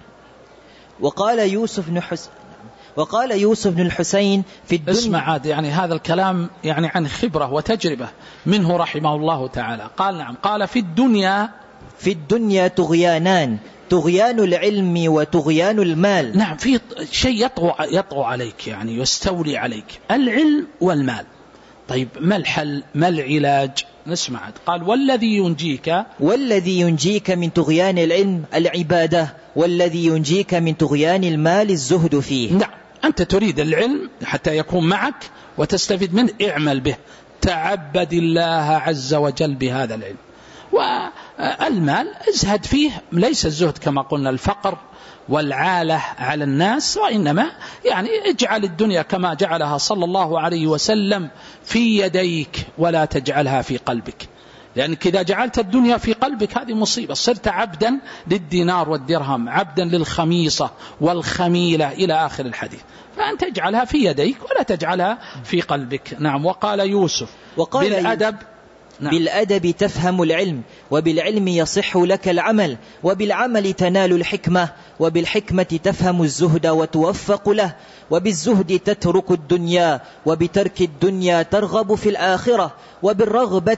وقال يوسف بن الحسين في الدنيا، اسمع عاد، يعني هذا الكلام يعني عن خبرة وتجربة منه رحمه الله تعالى. قال نعم، قال في الدنيا طغيانان، طغيان العلم وطغيان المال. نعم، في شيء يطغى عليك، يعني يستولي عليك، العلم والمال. طيب ما الحل، ما العلاج؟ نسمع. قال والذي ينجيك من طغيان العلم العبادة، والذي ينجيك من طغيان المال الزهد فيه. نعم، أنت تريد العلم حتى يكون معك وتستفيد منه، اعمل به، تعبد الله عز وجل بهذا العلم. والمال ازهد فيه، ليس الزهد كما قلنا الفقر والعالة على الناس، وإنما يعني اجعل الدنيا كما جعلها صلى الله عليه وسلم في يديك ولا تجعلها في قلبك، لأنك إذا جعلت الدنيا في قلبك هذه مصيبة، صرت عبدا للدينار والدرهم، عبدا للخميصة والخميلة إلى آخر الحديث. فأنت اجعلها في يديك ولا تجعلها في قلبك. نعم. وقال يوسف بالأدب نعم. بالأدب تفهم العلم، وبالعلم يصح لك العمل، وبالعمل تنال الحكمة، وبالحكمة تفهم الزهد وتوفق له، وبالزهد تترك الدنيا، وبترك الدنيا ترغب في الآخرة، وبالرغبة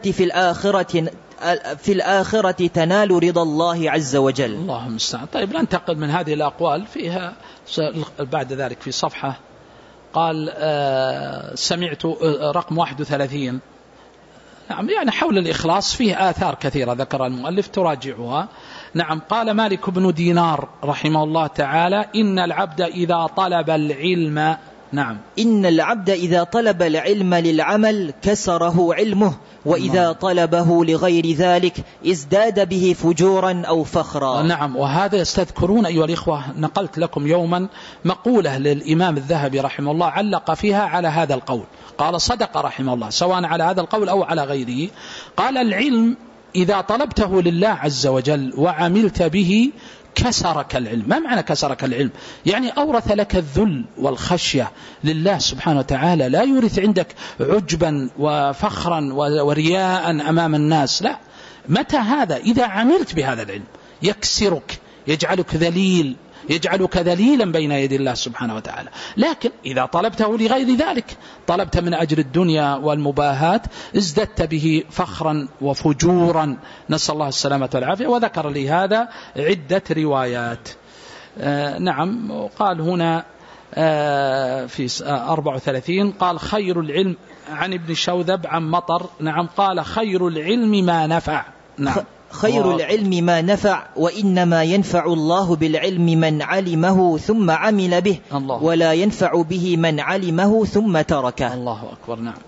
في الآخرة تنال رضا الله عز وجل. اللهم استعان. طيب ننتقل من هذه الأقوال، فيها بعد ذلك في صفحة قال سمعت رقم 31. نعم، يعني حول الإخلاص فيه آثار كثيرة ذكر المؤلف تراجعها. نعم. قال مالك بن دينار رحمه الله تعالى إن العبد إذا طلب العلم نعم إن العبد إذا طلب العلم للعمل كسره علمه، وإذا طلبه لغير ذلك ازداد به فجورا أو فخرا. نعم. وهذا يستذكرون أيها الإخوة، نقلت لكم يوما مقولة للإمام الذهبي رحمه الله علق فيها على هذا القول، قال صدق رحمه الله سواء على هذا القول أو على غيره. قال العلم إذا طلبته لله عز وجل وعملت به كسرك العلم. ما معنى كسرك العلم؟ يعني أورث لك الذل والخشية لله سبحانه وتعالى، لا يورث عندك عجبا وفخرا ورياء أمام الناس، لا. متى هذا؟ إذا عملت بهذا العلم يكسرك، يجعلك ذليل، يجعلك ذليلا بين يدي الله سبحانه وتعالى. لكن إذا طلبته لغير ذلك، طلبت من أجل الدنيا والمباهات، ازددت به فخرا وفجورا، نسأل الله السلامة والعافية. وذكر لي هذا عدة روايات. نعم. قال هنا في 34 قال خير العلم عن ابن شوذب عن مطر. نعم. قال خير العلم ما نفع. نعم. خير العلم ما نفع، وإنما ينفع الله بالعلم من علمه ثم عمل به، ولا ينفع به من علمه ثم تركه. الله أكبر. نعم.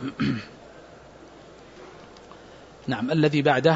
نعم. الذي بعده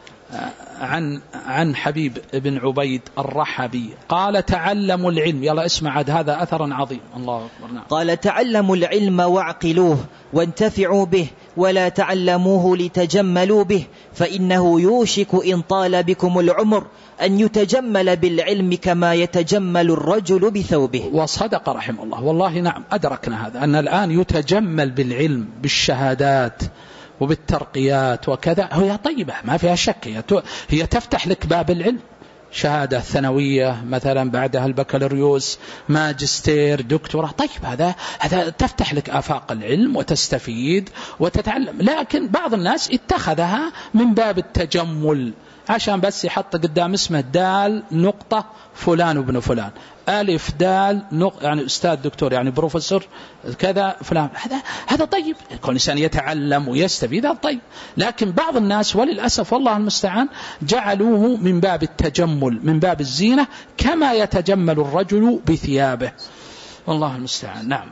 عن حبيب بن عبيد الرحبي قال تعلموا العلم. يلا اسمع هذا أثر عظيم. الله أكبر. نعم. قال تعلموا العلم واعقلوه وانتفعوا به، ولا تعلموه لتجملوا به، فإنه يوشك إن طال بكم العمر أن يتجمل بالعلم كما يتجمل الرجل بثوبه. وصدق رحمه الله. والله نعم، أدركنا هذا، أن الآن يتجمل بالعلم بالشهادات وبالترقيات وكذا. هي طيبة ما فيها شك، هي تفتح لك باب العلم، شهادة ثانوية مثلا، بعدها البكالوريوس، ماجستير، دكتوراه. طيب هذا تفتح لك آفاق العلم وتستفيد وتتعلم. لكن بعض الناس اتخذها من باب التجمل، عشان بس يحط قدام اسمه دال نقطة فلان وابن فلان، ألف دال نقطة، يعني أستاذ دكتور يعني بروفيسور كذا فلان. هذا طيب، كل إنسان يتعلم ويستفيد، هذا طيب. لكن بعض الناس وللأسف والله المستعان جعلوه من باب التجمل، من باب الزينة، كما يتجمل الرجل بثيابه. والله المستعان. نعم.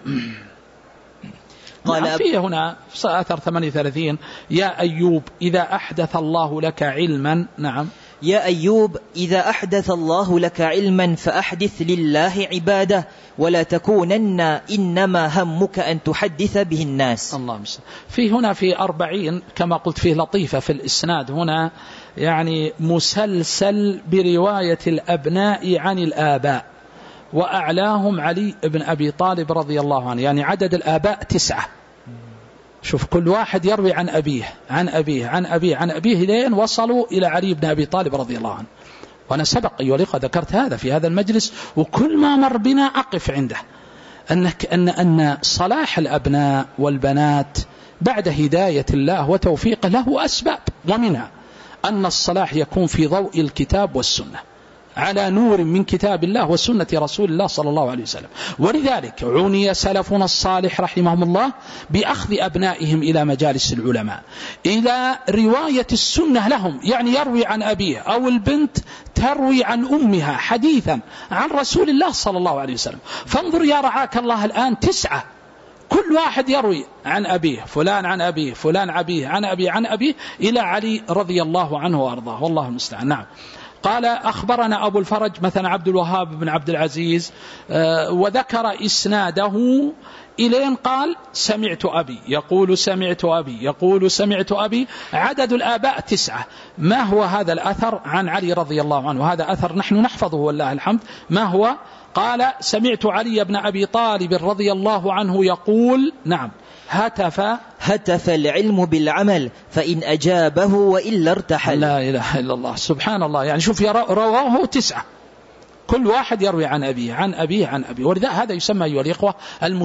قال فيه هنا أثر 38 يا أيوب إذا أحدث الله لك علما. نعم. يا أيوب إذا أحدث الله لك علما فأحدث لله عبادة، ولا تكونن إنما همك أن تحدث به الناس. الله مسلم. في هنا في 40 كما قلت فيه لطيفة في الإسناد هنا، يعني مسلسل برواية الأبناء عن الآباء، وأعلاهم علي بن أبي طالب رضي الله عنه، يعني عدد الآباء 9. شوف كل واحد يروي عن أبيه عن أبيه عن أبيه عن أبيه لين وصلوا إلى علي بن أبي طالب رضي الله عنه. وأنا سبق أيها الأخوة ذكرت هذا في هذا المجلس، وكل ما مر بنا أقف عنده، أن صلاح الأبناء والبنات بعد هداية الله وتوفيقه له أسباب، ومنها أن الصلاح يكون في ضوء الكتاب والسنة. على نور من كتاب الله وسنة رسول الله صلى الله عليه وسلم. ولذلك عني سلفنا الصالح رحمهم الله بأخذ أبنائهم إلى مجالس العلماء، إلى رواية السنة لهم، يعني يروي عن أبيه أو البنت تروي عن أمها حديثا عن رسول الله صلى الله عليه وسلم. فانظر يا رعاك الله الآن 9 كل واحد يروي عن أبيه، فلان عن أبيه، فلان عن أبيه إلى علي رضي الله عنه وأرضاه، والله المستعان. نعم. قال أخبرنا أبو الفرج مثلا عبد الوهاب بن عبد العزيز، وذكر إسناده إلين قال سمعت أبي يقول سمعت أبي يقول سمعت أبي. عدد الآباء 9. ما هو هذا الأثر عن علي رضي الله عنه؟ هذا أثر نحن نحفظه والله الحمد. ما هو؟ قال سمعت علي بن أبي طالب رضي الله عنه يقول نعم هتف العلم بالعمل فإن أجابه وإلا ارتحل. لا إله إلا الله، سبحان الله. يعني شوف رواه 9 كل واحد يروي عن أبيه عن أبيه عن أبيه. ولذا هذا يسمى أيها الإخوة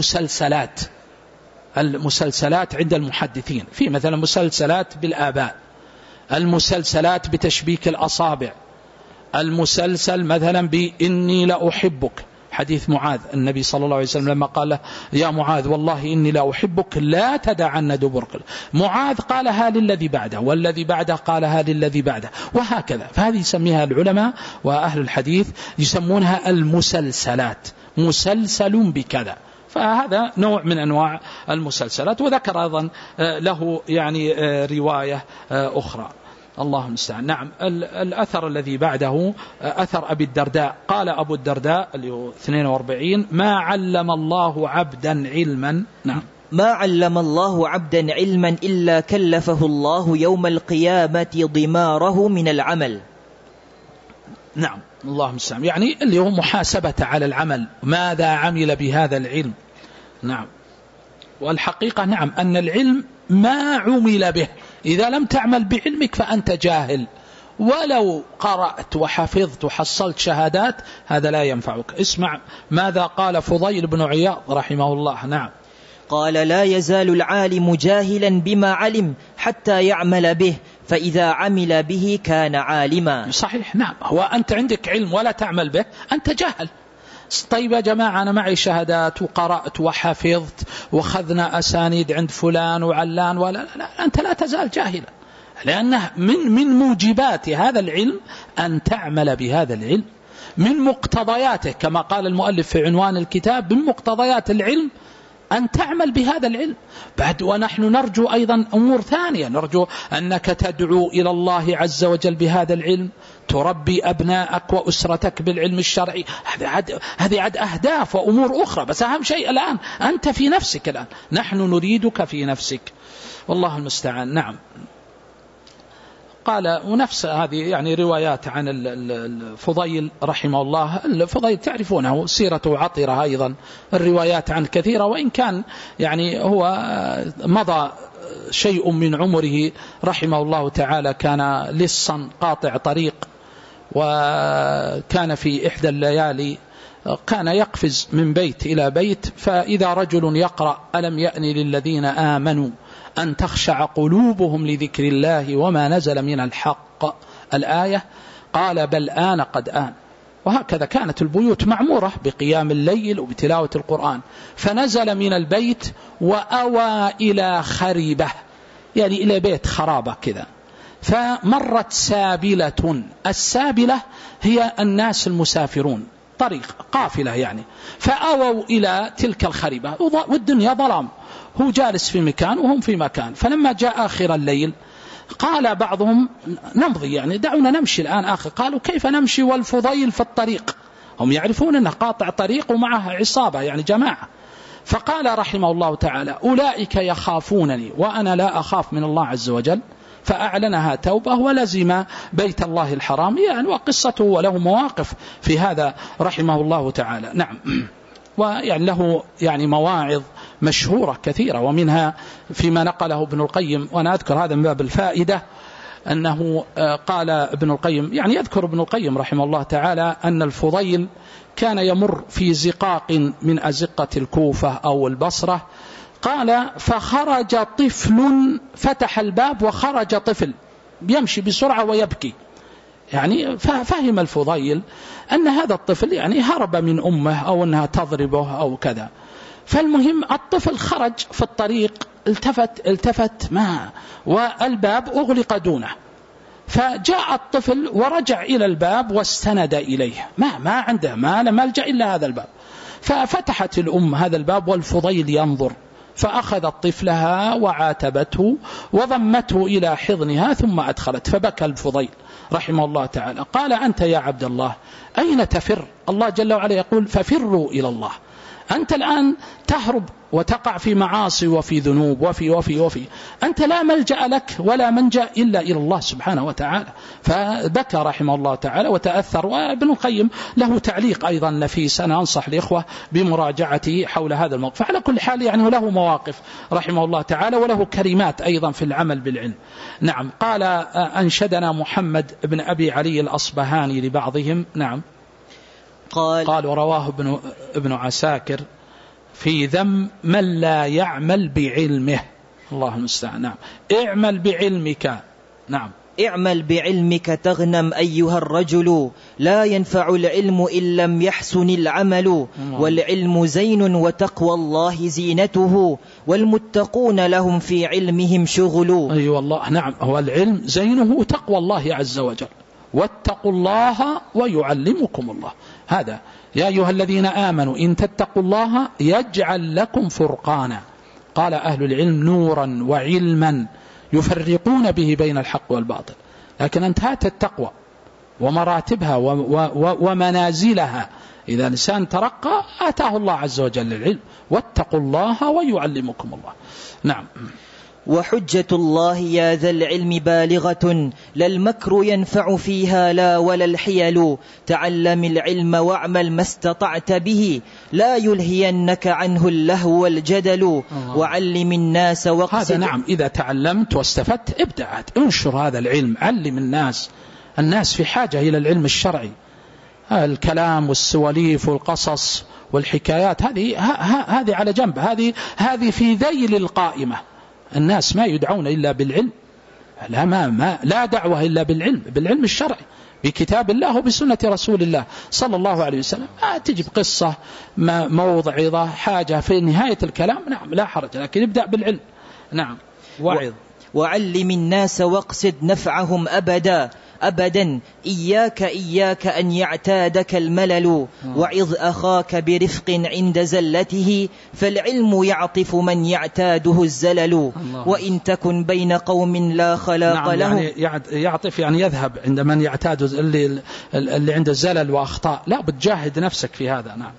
المسلسلات عند المحدثين، في مثلا مسلسلات بالآباء، المسلسلات بتشبيك الأصابع، المسلسل مثلا بإني لأحبك، حديث معاذ النبي صلى الله عليه وسلم لما قال له يا معاذ والله إني لأحبك لا تدعن دبرك، معاذ قالها للذي بعده، والذي بعده قالها للذي بعده، وهكذا. فهذه يسميها العلماء وأهل الحديث يسمونها المسلسلات، مسلسل بكذا. فهذا نوع من أنواع المسلسلات. وذكر أيضا له يعني رواية أخرى، الله المستعان. نعم. الأثر الذي بعده أثر أبي الدرداء. قال أبو الدرداء اللي هو 42 ما علم الله عبدا علما. نعم. ما علم الله عبدا علما إلا كلفه الله يوم القيامة ضماره من العمل. نعم، الله المستعان. يعني اللي هو محاسبة على العمل، ماذا عمل بهذا العلم. نعم. والحقيقة نعم أن العلم ما عمل به، إذا لم تعمل بعلمك فأنت جاهل، ولو قرأت وحفظت وحصلت شهادات هذا لا ينفعك. اسمع ماذا قال فضيل بن عياض رحمه الله. نعم. قال لا يزال العالم جاهلا بما علم حتى يعمل به، فإذا عمل به كان عالما. صحيح. نعم. هو أنت عندك علم ولا تعمل به أنت جاهل. طيب يا جماعة أنا معي شهادات وقرأت وحفظت وخذنا أسانيد عند فلان وعلان، ولا لا، أنت لا تزال جاهلا، لأنه من موجبات هذا العلم أن تعمل بهذا العلم، من مقتضياته كما قال المؤلف في عنوان الكتاب، من مقتضيات العلم أن تعمل بهذا العلم. بعد ونحن نرجو أيضا أمور ثانية، نرجو أنك تدعو إلى الله عز وجل بهذا العلم، تربي أبناءك وأسرتك بالعلم الشرعي، هذه عد أهداف وأمور أخرى. بس أهم شيء الآن أنت في نفسك، الآن نحن نريدك في نفسك، والله المستعان. نعم. قال ونفس هذه يعني روايات عن الفضيل رحمه الله. الفضيل تعرفونه سيرته عطرة أيضا، الروايات عن كثيرة، وإن كان يعني هو مضى شيء من عمره رحمه الله تعالى، كان لصا قاطع طريق، وكان في إحدى الليالي كان يقفز من بيت إلى بيت، فإذا رجل يقرأ ألم يأن للذين آمنوا أن تخشع قلوبهم لذكر الله وما نزل من الحق الآية، قال بل آن قد آن. وهكذا كانت البيوت معمورة بقيام الليل وبتلاوة القرآن، فنزل من البيت وأوى إلى خريبة، يعني إلى بيت خرابة كذا، فمرت سابلة. السابلة هي الناس المسافرون، طريق قافلة يعني، فأووا إلى تلك الخريبة والدنيا ظلام، هو جالس في مكان وهم في مكان. فلما جاء آخر الليل قال بعضهم نمضي، يعني دعونا نمشي الآن آخر. قالوا كيف نمشي والفضيل في الطريق؟ هم يعرفون أنه قاطع طريق ومعه عصابة يعني جماعة. فقال رحمه الله تعالى أولئك يخافونني وأنا لا أخاف من الله عز وجل، فأعلنها توبة ولزم بيت الله الحرام. يعني وقصته وله مواقف في هذا رحمه الله تعالى. نعم. ويعني له يعني مواعظ مشهورة كثيرة، ومنها فيما نقله ابن القيم، وأنا أذكر هذا من باب الفائدة، أنه قال ابن القيم، يعني يذكر ابن القيم رحمه الله تعالى أن الفضيل كان يمر في زقاق من أزقة الكوفة أو البصرة، قال فخرج طفل، فتح الباب وخرج طفل يمشي بسرعة ويبكي، يعني فهم الفضيل أن هذا الطفل يعني هرب من أمه أو أنها تضربه أو كذا. فالمهم الطفل خرج في الطريق، التفت ما والباب أغلق دونه، فجاء الطفل ورجع إلى الباب واستند إليه، ما عنده ما ملجأ إلا هذا الباب. ففتحت الأم هذا الباب والفضيل ينظر، فأخذت طفلها وعاتبته وضمته إلى حضنها ثم أدخلت. فبكى الفضيل رحمه الله تعالى، قال: أنت يا عبد الله أين تفر؟ الله جل وعلا يقول: ففروا إلى الله. أنت الآن تهرب وتقع في معاصي وفي ذنوب وفي أنت لا ملجأ لك ولا منجأ إلا إلى الله سبحانه وتعالى. فبكى رحمه الله تعالى وتأثر. وابن القيم له تعليق أيضا نفيس، أنا أنصح الإخوة بمراجعته حول هذا الموقف. على كل حال يعني له مواقف رحمه الله تعالى، وله كلمات أيضا في العمل بالعلم. نعم. قال: أنشدنا محمد بن أبي علي الأصبهاني لبعضهم. نعم. قال: ورواه ابن عساكر في ذم من لا يعمل بعلمه. الله المستعان. نعم. اعمل بعلمك. نعم. اعمل بعلمك تغنم أيها الرجل، لا ينفع العلم إن لم يحسن العمل، والعلم زين وتقوى الله زينته، والمتقون لهم في علمهم شغل. أي والله. نعم. هو العلم زينه تقوى الله عز وجل، واتقوا الله ويعلمكم الله. هذا يا أيها الذين آمنوا إن تتقوا الله يجعل لكم فرقانا. قال أهل العلم: نورا وعلما يفرقون به بين الحق والباطل. لكن انتهت التقوى ومراتبها ومنازلها. إذا الإنسان ترقى آتاه الله عز وجل العلم، واتقوا الله ويعلمكم الله. نعم. وحجة الله يا ذا العلم بالغة، لا المكر ينفع فيها لا ولا الحيل، تعلم العلم واعمل ما استطعت به، لا يلهينك عنه اللهو والجدل، وعلم الناس واقصد. هذا نعم. إذا تعلمت واستفدت ابدأ انشر هذا العلم، علم الناس في حاجة إلى العلم الشرعي. الكلام والسواليف والقصص والحكايات هذه على جنب، هذه في ذيل القائمة. الناس ما يدعون إلا بالعلم، لا دعوة إلا بالعلم الشرعي، بكتاب الله وبسنة رسول الله صلى الله عليه وسلم. تجيب قصة موضعظة حاجة في نهاية الكلام، نعم لا حرج، لكن ابدأ بالعلم. نعم. وعلم الناس واقصد نفعهم أبدا إياك أن يعتادك الملل، وعظ أخاك برفق عند زلته، فالعلم يعطف من يعتاده الزلل، وإن تكن بين قوم لا خلاق لهم. يعني يعطف يعني يذهب عند من يعتاد اللي عنده زلل وأخطاء، لا بتجاهد نفسك في هذا. نعم.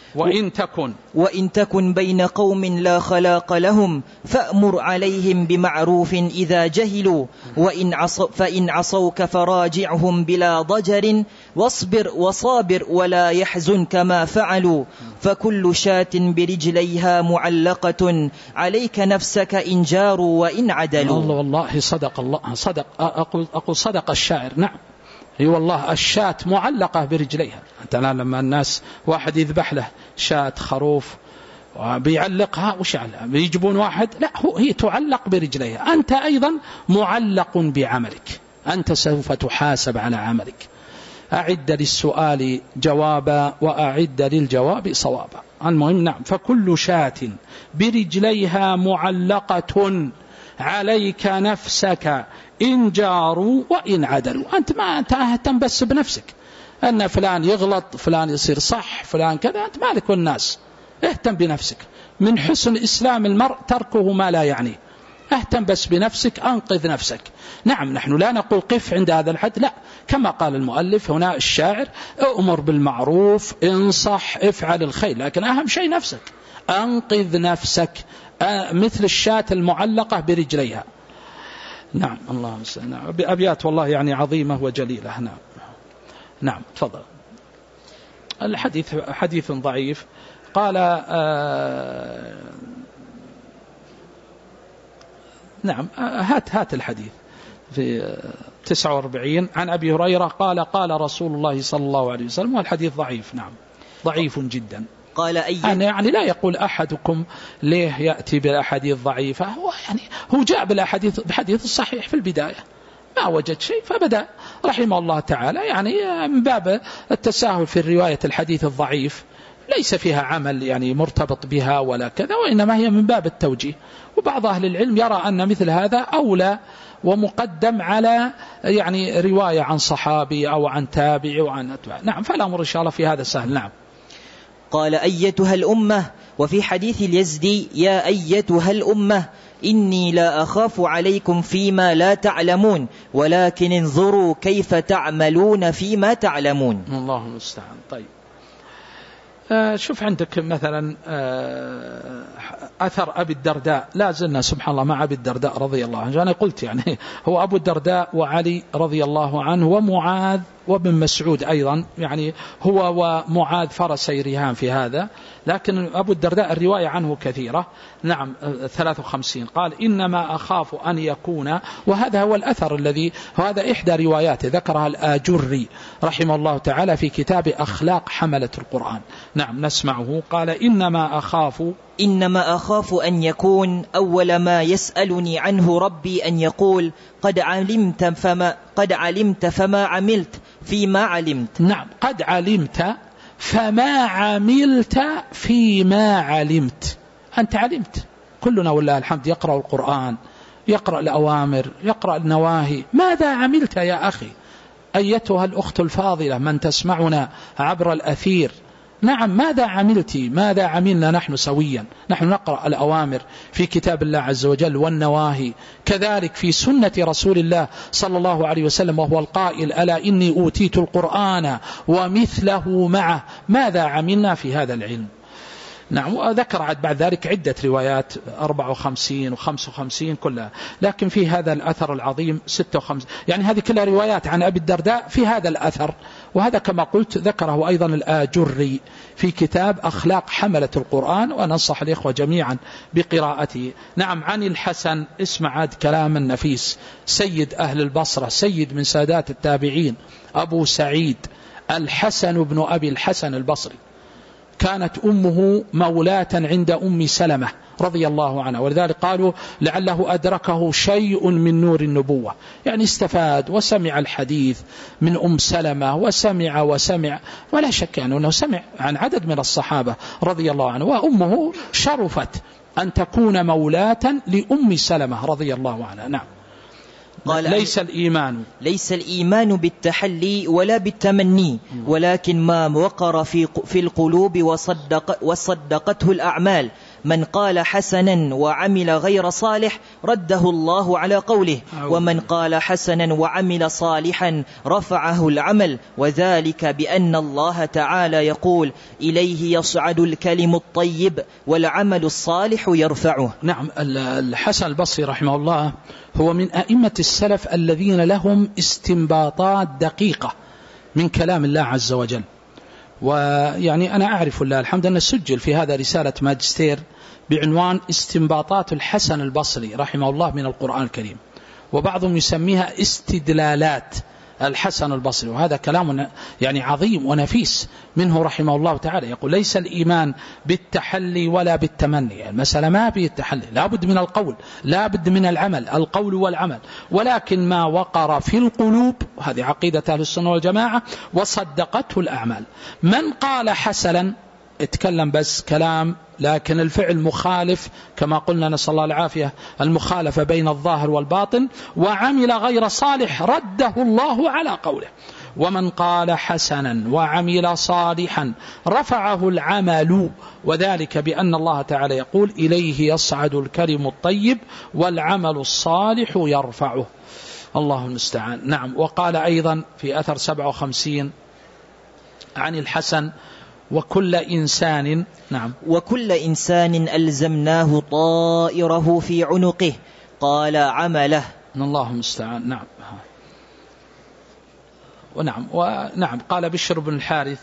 وإن تكن بين قوم لا خلاق لهم، فأمر عليهم بمعروف إذا جهلوا، فإن عصوك فراجعهم بلا ضجر، واصبر وصابر ولا يحزنك ما فعلوا، فكل شاة برجليها معلقة، عليك نفسك إن جاروا وإن عدلوا. الله والله صدق الله، أقول صدق الشاعر. نعم. اي والله الشاة معلقة برجليها. أنت الآن لما الناس واحد يذبح له شاة خروف وبيعلقها وش على بيجيبون واحد، لا هي تعلق برجليها. أنت أيضا معلق بعملك، أنت سوف تحاسب على عملك. أعد للسؤال جوابا وأعد للجواب صوابا. المهم نعم. فكل شاة برجليها معلقة، عليك نفسك إن جاروا وإن عدلوا. أنت ما تهتم بس بنفسك، أن فلان يغلط، فلان يصير صح، فلان كذا، أنت مالك والناس. اهتم بنفسك. من حسن إسلام المرء تركه ما لا يعنيه. اهتم بس بنفسك، أنقذ نفسك. نعم. نحن لا نقول قف عند هذا الحد، لا، كما قال المؤلف هنا الشاعر: أمر بالمعروف، انصح، افعل الخير، لكن أهم شيء نفسك، أنقذ نفسك، مثل الشاة المعلقة برجليها. نعم. الله نعم. بأبيات والله يعني عظيمة وجليلة. نعم. نعم. تفضل. الحديث حديث ضعيف. قال نعم. هات الحديث في 49 عن أبي هريرة قال: قال رسول الله صلى الله عليه وسلم. والحديث ضعيف. نعم. ضعيف جدا. قال يعني لا يقول أحدكم ليه يأتي بالأحاديث ضعيفة، هو جاء بالحديث الصحيح في البداية، ما وجد شيء فبدأ رحمه الله تعالى، يعني من باب التساهل في رواية الحديث الضعيف، ليس فيها عمل يعني مرتبط بها ولا كذا، وإنما هي من باب التوجيه. وبعض أهل العلم يرى أن مثل هذا أولى ومقدم على يعني رواية عن صحابي أو عن تابع وعن أتباع. نعم، فالأمر إن شاء الله في هذا سهل. نعم. قال أيتها الأمة. وفي حديث اليزدي يا أيتها الأمة إني لا أخاف عليكم فيما لا تعلمون ولكن انظروا كيف تعملون فيما تعلمون. الله المستعان. طيب، شوف عندك مثلا أثر أبي الدرداء، لا زلنا سبحان الله مع أبي الدرداء رضي الله عنه. أنا قلت يعني هو أبو الدرداء وعلي رضي الله عنه ومعاذ وابن مسعود أيضا، يعني هو ومعاذ فرسي رهان في هذا، لكن أبو الدرداء الرواية عنه كثيرة. نعم 53. قال إنما أخاف أن يكون، وهذا هو الأثر الذي هذا إحدى رواياته ذكرها الآجري رحمه الله تعالى في كتاب أخلاق حملة القرآن. نعم نسمعه. قال إنما أخاف أن يكون أول ما يسألني عنه ربي أن يقول قد علمت فما عملت فيما علمت. نعم، قد علمت فما عملت فيما علمت. أنت علمت، كلنا والله الحمد يقرأ القرآن، يقرأ الأوامر، يقرأ النواهي، ماذا عملت يا أخي أيتها الأخت الفاضلة من تسمعنا عبر الأثير؟ نعم، ماذا عملتي؟ ماذا عملنا نحن سويا؟ نحن نقرأ الأوامر في كتاب الله عز وجل والنواهي، كذلك في سنة رسول الله صلى الله عليه وسلم، وهو القائل ألا إني أوتيت القرآن ومثله معه. ماذا عملنا في هذا العلم؟ نعم، وذكر بعد ذلك عدة روايات 54 و55 كلها، لكن في هذا الأثر العظيم 56، يعني هذه كلها روايات عن أبي الدرداء في هذا الأثر. وهذا كما قلت ذكره أيضا الآجري في كتاب أخلاق حملة القرآن، وننصح الإخوة جميعا بقراءته. نعم، عن الحسن، اسمع عاد كلام النفيس، سيد أهل البصرة، سيد من سادات التابعين، أبو سعيد الحسن بن أبي الحسن البصري، كانت أمه مولاة عند أم سلمة رضي الله عنها، ولذلك قالوا لعله أدركه شيء من نور النبوة، يعني استفاد وسمع الحديث من أم سلمة وسمع ولا شك يعني أنه سمع عن عدد من الصحابة رضي الله عنه، وأمه شرفت أن تكون مولاة لأم سلمة رضي الله عنها. نعم. قال ليس الإيمان بالتحلي ولا بالتمني، ولكن ما وقر في القلوب وصدقته الأعمال. من قال حسنا وعمل غير صالح رده الله على قوله، ومن قال حسنا وعمل صالحا رفعه العمل، وذلك بأن الله تعالى يقول إليه يصعد الكلم الطيب والعمل الصالح يرفعه. نعم، الحسن البصري رحمه الله هو من أئمة السلف الذين لهم استنباطات دقيقة من كلام الله عز وجل. ويعني أنا أعرف الله الحمد أن سجل في هذا رسالة ماجستير بعنوان استنباطات الحسن البصري رحمه الله من القرآن الكريم، وبعضهم يسميها استدلالات الحسن البصري، وهذا كلام يعني عظيم ونفيس منه رحمه الله تعالى. يقول ليس الإيمان بالتحلي ولا بالتمني، يعني المسألة ما به التحلي، لا بد من القول، لا بد من العمل، القول والعمل، ولكن ما وقر في القلوب، وهذه عقيدة أهل السنة والجماعة، وصدقته الأعمال. من قال حسنا اتكلم بس كلام، لكن الفعل مخالف، كما قلنا نسأل الله العافية، المخالفة بين الظاهر والباطن، وعمل غير صالح رده الله على قوله. ومن قال حسنا وعمل صالحا رفعه العمل، وذلك بأن الله تعالى يقول إليه يصعد الكلم الطيب والعمل الصالح يرفعه. الله المستعان. نعم. وقال أيضا في أثر 57 عن الحسن وكل إنسان ألزمناه طائره في عنقه قال عمله. الله المستعان. نعم. ونعم قال بشر بن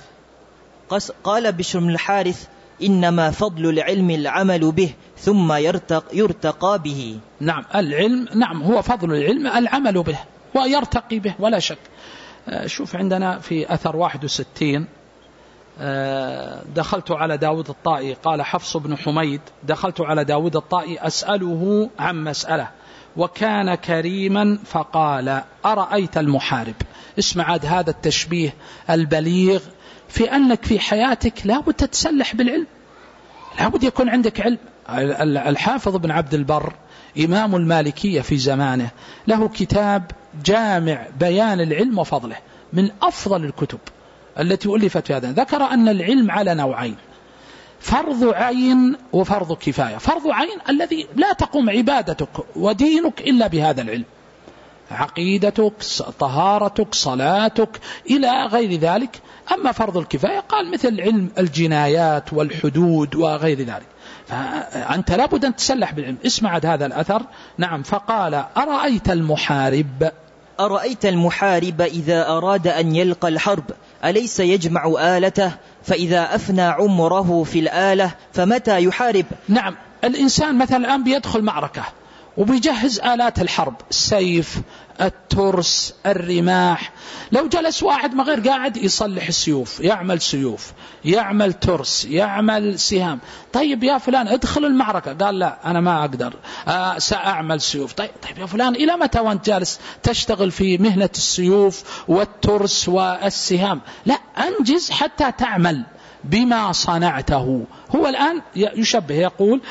الحارث إنما فضل العلم العمل به ثم يرتقى به. نعم، العلم، نعم هو فضل العلم العمل به ويرتقي به ولا شك. شوف عندنا في أثر 61 دخلت على داود الطائي، قال حفص بن حميد دخلت على داود الطائي أسأله عن مسألة وكان كريما فقال أرأيت المحارب. اسمع عاد هذا التشبيه البليغ في أنك في حياتك لا بد تتسلح بالعلم، لا بد يكون عندك علم. الحافظ بن عبد البر إمام المالكية في زمانه له كتاب جامع بيان العلم وفضله، من أفضل الكتب التي ألفت في هذا. ذكر أن العلم على نوعين: فرض عين وفرض كفاية. فرض عين الذي لا تقوم عبادتك ودينك إلا بهذا العلم، عقيدتك، طهارتك، صلاتك إلى غير ذلك. أما فرض الكفاية قال مثل علم الجنايات والحدود وغير ذلك، فأنت لابد أن تسلح بالعلم. اسمع هذا الأثر. نعم. فقال أرأيت المحارب، أرأيت المحارب إذا أراد أن يلقى الحرب أليس يجمع آلته، فإذا أفنى عمره في الآلة فمتى يحارب؟ نعم. الإنسان مثلا الآن بيدخل معركة وبيجهز آلات الحرب، السيف، الترس، الرماح. لو جلس واحد ما غير قاعد يصلح السيوف، يعمل سيوف، يعمل ترس، يعمل سهام. طيب يا فلان ادخل المعركة، قال لا أنا ما أقدر، سأعمل سيوف. طيب يا فلان إلى متى وانت جالس تشتغل في مهنة السيوف والترس والسهام؟ لا، أنجز حتى تعمل بما صنعته. هو الآن يشبه يقول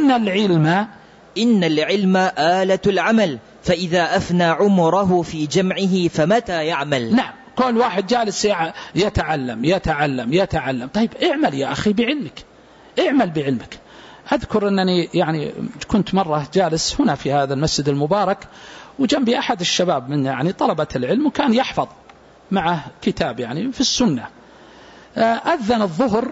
إن العلم آلة العمل، فإذا أفنى عمره في جمعه فمتى يعمل؟ نعم. كل واحد جالس يتعلم يتعلم يتعلم. طيب اعمل يا أخي بعلمك، اعمل بعلمك. أذكر أنني يعني كنت مرة جالس هنا في هذا المسجد المبارك، وجنبي أحد الشباب من طلبة العلم، وكان يحفظ معه كتاب في السنة. أذن الظهر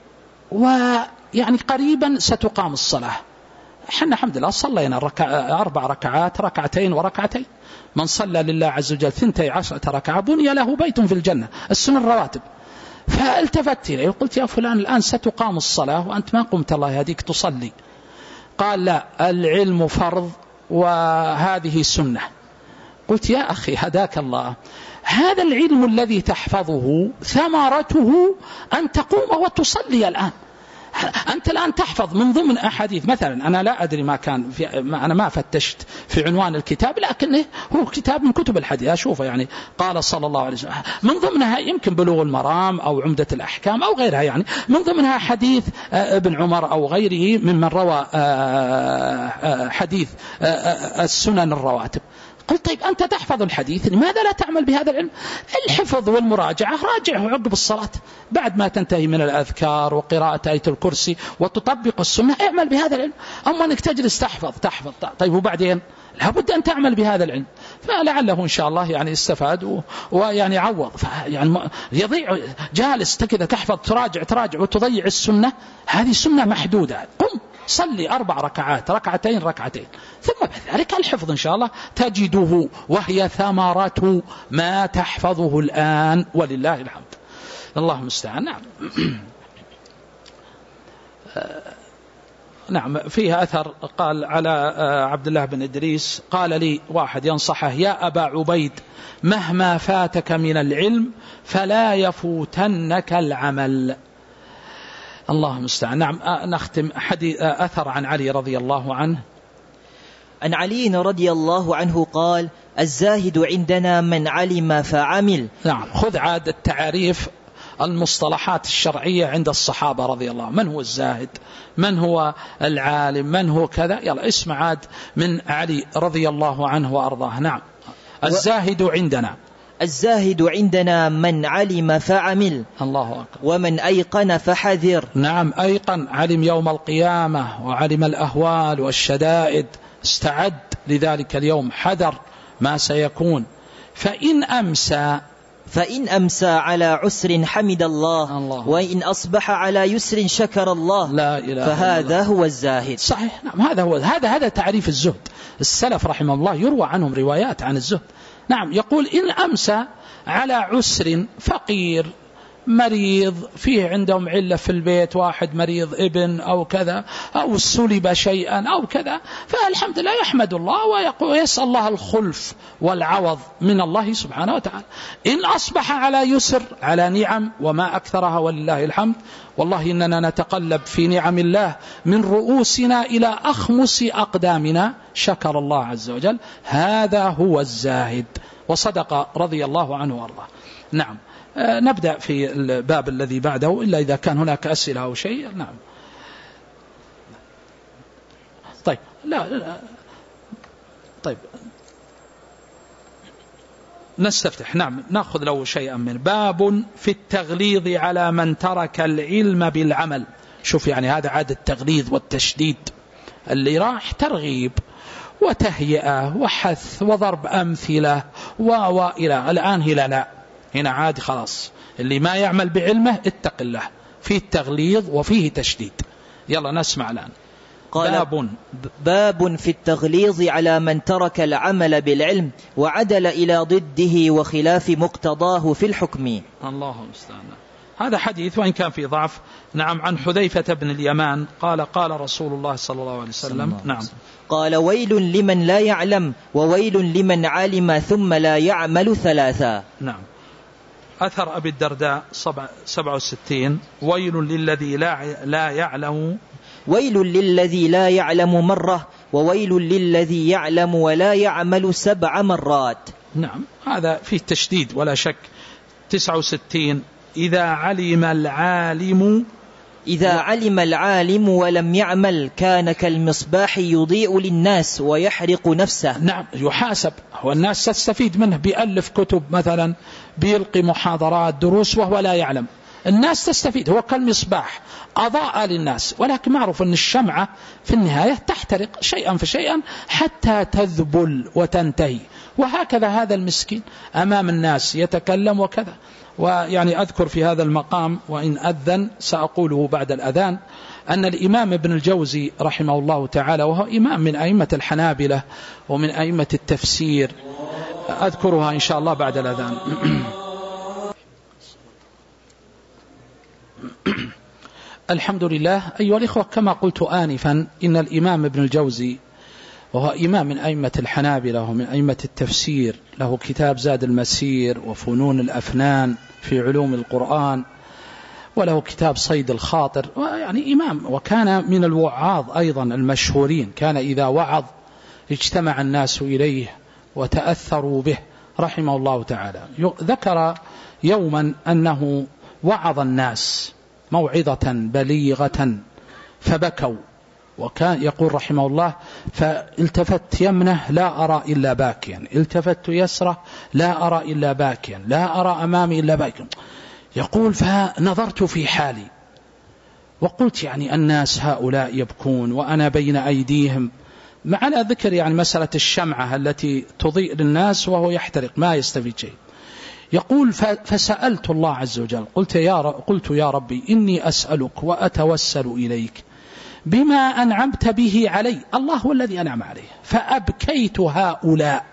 قريبا ستقام الصلاة. احنا الحمد لله صلينا 4 ركعات، ركعتين وركعتين. من صلى لله عز وجل 12 ركعة بني له بيت في الجنة، السنن الرواتب. فالتفت إليه وقلت يا فلان الآن ستقام الصلاة وأنت ما قمت الله يهديك تصلي. قال لا، العلم فرض وهذه سنة. قلت يا أخي هداك الله، هذا العلم الذي تحفظه ثمرته أن تقوم وتصلي الآن. أنت الآن تحفظ من ضمن أحاديث مثلا، أنا لا أدري ما كان أنا ما فتشت في عنوان الكتاب، لكنه هو كتاب من كتب الحديث أشوفه قال صلى الله عليه وسلم، من ضمنها يمكن بلوغ المرام أو عمدة الأحكام أو غيرها، من ضمنها حديث ابن عمر أو غيره ممن روى حديث السنن الرواتب. قلت طيب أنت تحفظ الحديث، لماذا لا تعمل بهذا العلم؟ الحفظ والمراجعة راجعه عقب الصلاة بعد ما تنتهي من الأذكار وقراءة آية الكرسي وتطبق السنة، اعمل بهذا العلم. أما أنك تجلس تحفظ طيب وبعدين لابد أن تعمل بهذا العلم. فلعله إن شاء الله استفاد عوض. يضيع جالس كذا تحفظ تراجع وتضيع السنة، هذه سنة محدودة. قم صلي 4 ركعات، ركعتين ثم بعد ذلك الحفظ إن شاء الله تجده، وهي ثمرة ما تحفظه الآن ولله الحمد. الله المستعان. نعم. نعم. فيها أثر قال على عبد الله بن إدريس، قال لي واحد ينصحه يا أبا عبيد مهما فاتك من العلم فلا يفوتنك العمل. الله المستعان. نعم. نختم حديث أثر عن علي رضي الله عنه. عن علي رضي الله عنه قال الزاهد عندنا من علم فعمل. نعم. خذ عاد التعريف المصطلحات الشرعية عند الصحابة رضي الله. من هو الزاهد؟ من هو العالم؟ من هو كذا؟ يلا اسمع عاد من علي رضي الله عنه وأرضاه. نعم. الزاهد عندنا من علم فعمل. الله أكبر. ومن أيقن فحذر. نعم. أيقن، علم يوم القيامة وعلم الأهوال والشدائد، استعد لذلك اليوم، حذر ما سيكون. فإن أمسى على عسر حمد الله، وإن أصبح على يسر شكر الله، لا إله فهذا هو الزاهد. صحيح. نعم. هذا تعريف الزهد. السلف رحمه الله يروى عنهم روايات عن الزهد. نعم. يقول إن أمسى على عسر، فقير مريض فيه عندهم علة في البيت، واحد مريض ابن أو كذا، أو سلب شيئا أو كذا، فالحمد لله يحمد الله ويسأل الله الخلف والعوض من الله سبحانه وتعالى. إن أصبح على يسر، على نعم وما أكثرها ولله الحمد، والله إننا نتقلب في نعم الله من رؤوسنا إلى أخمص أقدامنا، شكر الله عز وجل. هذا هو الزاهد، وصدق رضي الله عنه وارضاه. نعم، نبدأ في الباب الذي بعده إلا إذا كان هناك أسئلة أو شيء. نعم. طيب لا. طيب نستفتح. نعم، نأخذ له شيئا من باب في التغليظ على من ترك العلم بالعمل. شوف يعني هذا عاد التغليظ والتشديد اللي راح ترغيب وتهيئة وحث وضرب أمثلة وإلى الآن لا، هنا عاد خلاص اللي ما يعمل بعلمه اتق الله، فيه التغليظ وفيه تشديد. يلا نسمع الآن. قال باب في التغليظ على من ترك العمل بالعلم وعدل إلى ضده وخلاف مقتضاه في الحكم. الله المستعان. هذا حديث وإن كان في ضعف. نعم، عن حذيفة بن اليمان قال قال رسول الله صلى الله عليه وسلم. نعم. قال ويل لمن لا يعلم وويل لمن علم ثم لا يعمل ثلاثا. نعم. أثر أبي الدرداء 67. ويل للذي لا يعلم، ويل للذي لا يعلم مرة وويل للذي يعلم ولا يعمل 7 مرات. نعم، هذا فيه تشديد ولا شك. 69. إذا علم العالم ولم يعمل كان كالمصباح يضيء للناس ويحرق نفسه. نعم، يحاسب. والناس تستفيد منه، بيألف كتب مثلا، بيلقي محاضرات دروس وهو لا يعلم، الناس تستفيد. هو كالمصباح أضاء للناس، ولكن معروف أن الشمعة في النهاية تحترق شيئا فشيئا حتى تذبل وتنتهي. وهكذا هذا المسكين أمام الناس يتكلم وكذا. ويعني أذكر في هذا المقام، وإن أذن سأقوله بعد الأذان، أن الإمام ابن الجوزي رحمه الله تعالى، وهو إمام من أئمة الحنابلة ومن أئمة التفسير، أذكرها إن شاء الله بعد الأذان. الحمد لله. أيها الإخوة، كما قلت آنفا، إن الإمام ابن الجوزي وهو إمام من أئمة الحنابلة ومن أئمة التفسير، له كتاب زاد المسير وفنون الأفنان في علوم القرآن، وله كتاب صيد الخاطر، يعني إمام. وكان من الوعاظ أيضا المشهورين، كان إذا وعظ اجتمع الناس إليه وتأثروا به رحمه الله تعالى. ذكر يوما أنه وعظ الناس موعظة بليغة فبكوا، وكان يقول رحمه الله: فالتفت يمنه لا أرى إلا باكيا، التفت يسره لا أرى إلا باكيا، لا أرى أمامي إلا باكيا. يقول: فنظرت في حالي وقلت يعني الناس هؤلاء يبكون وأنا بين أيديهم، معنا ذكر يعني مسألة الشمعة التي تضيء للناس وهو يحترق ما يستفيد شيء. يقول: فسألت الله عز وجل، قلت يا ربي إني أسألك وأتوسل إليك بما أنعمت به علي، الله هو الذي أنعم عليه، فأبكيت هؤلاء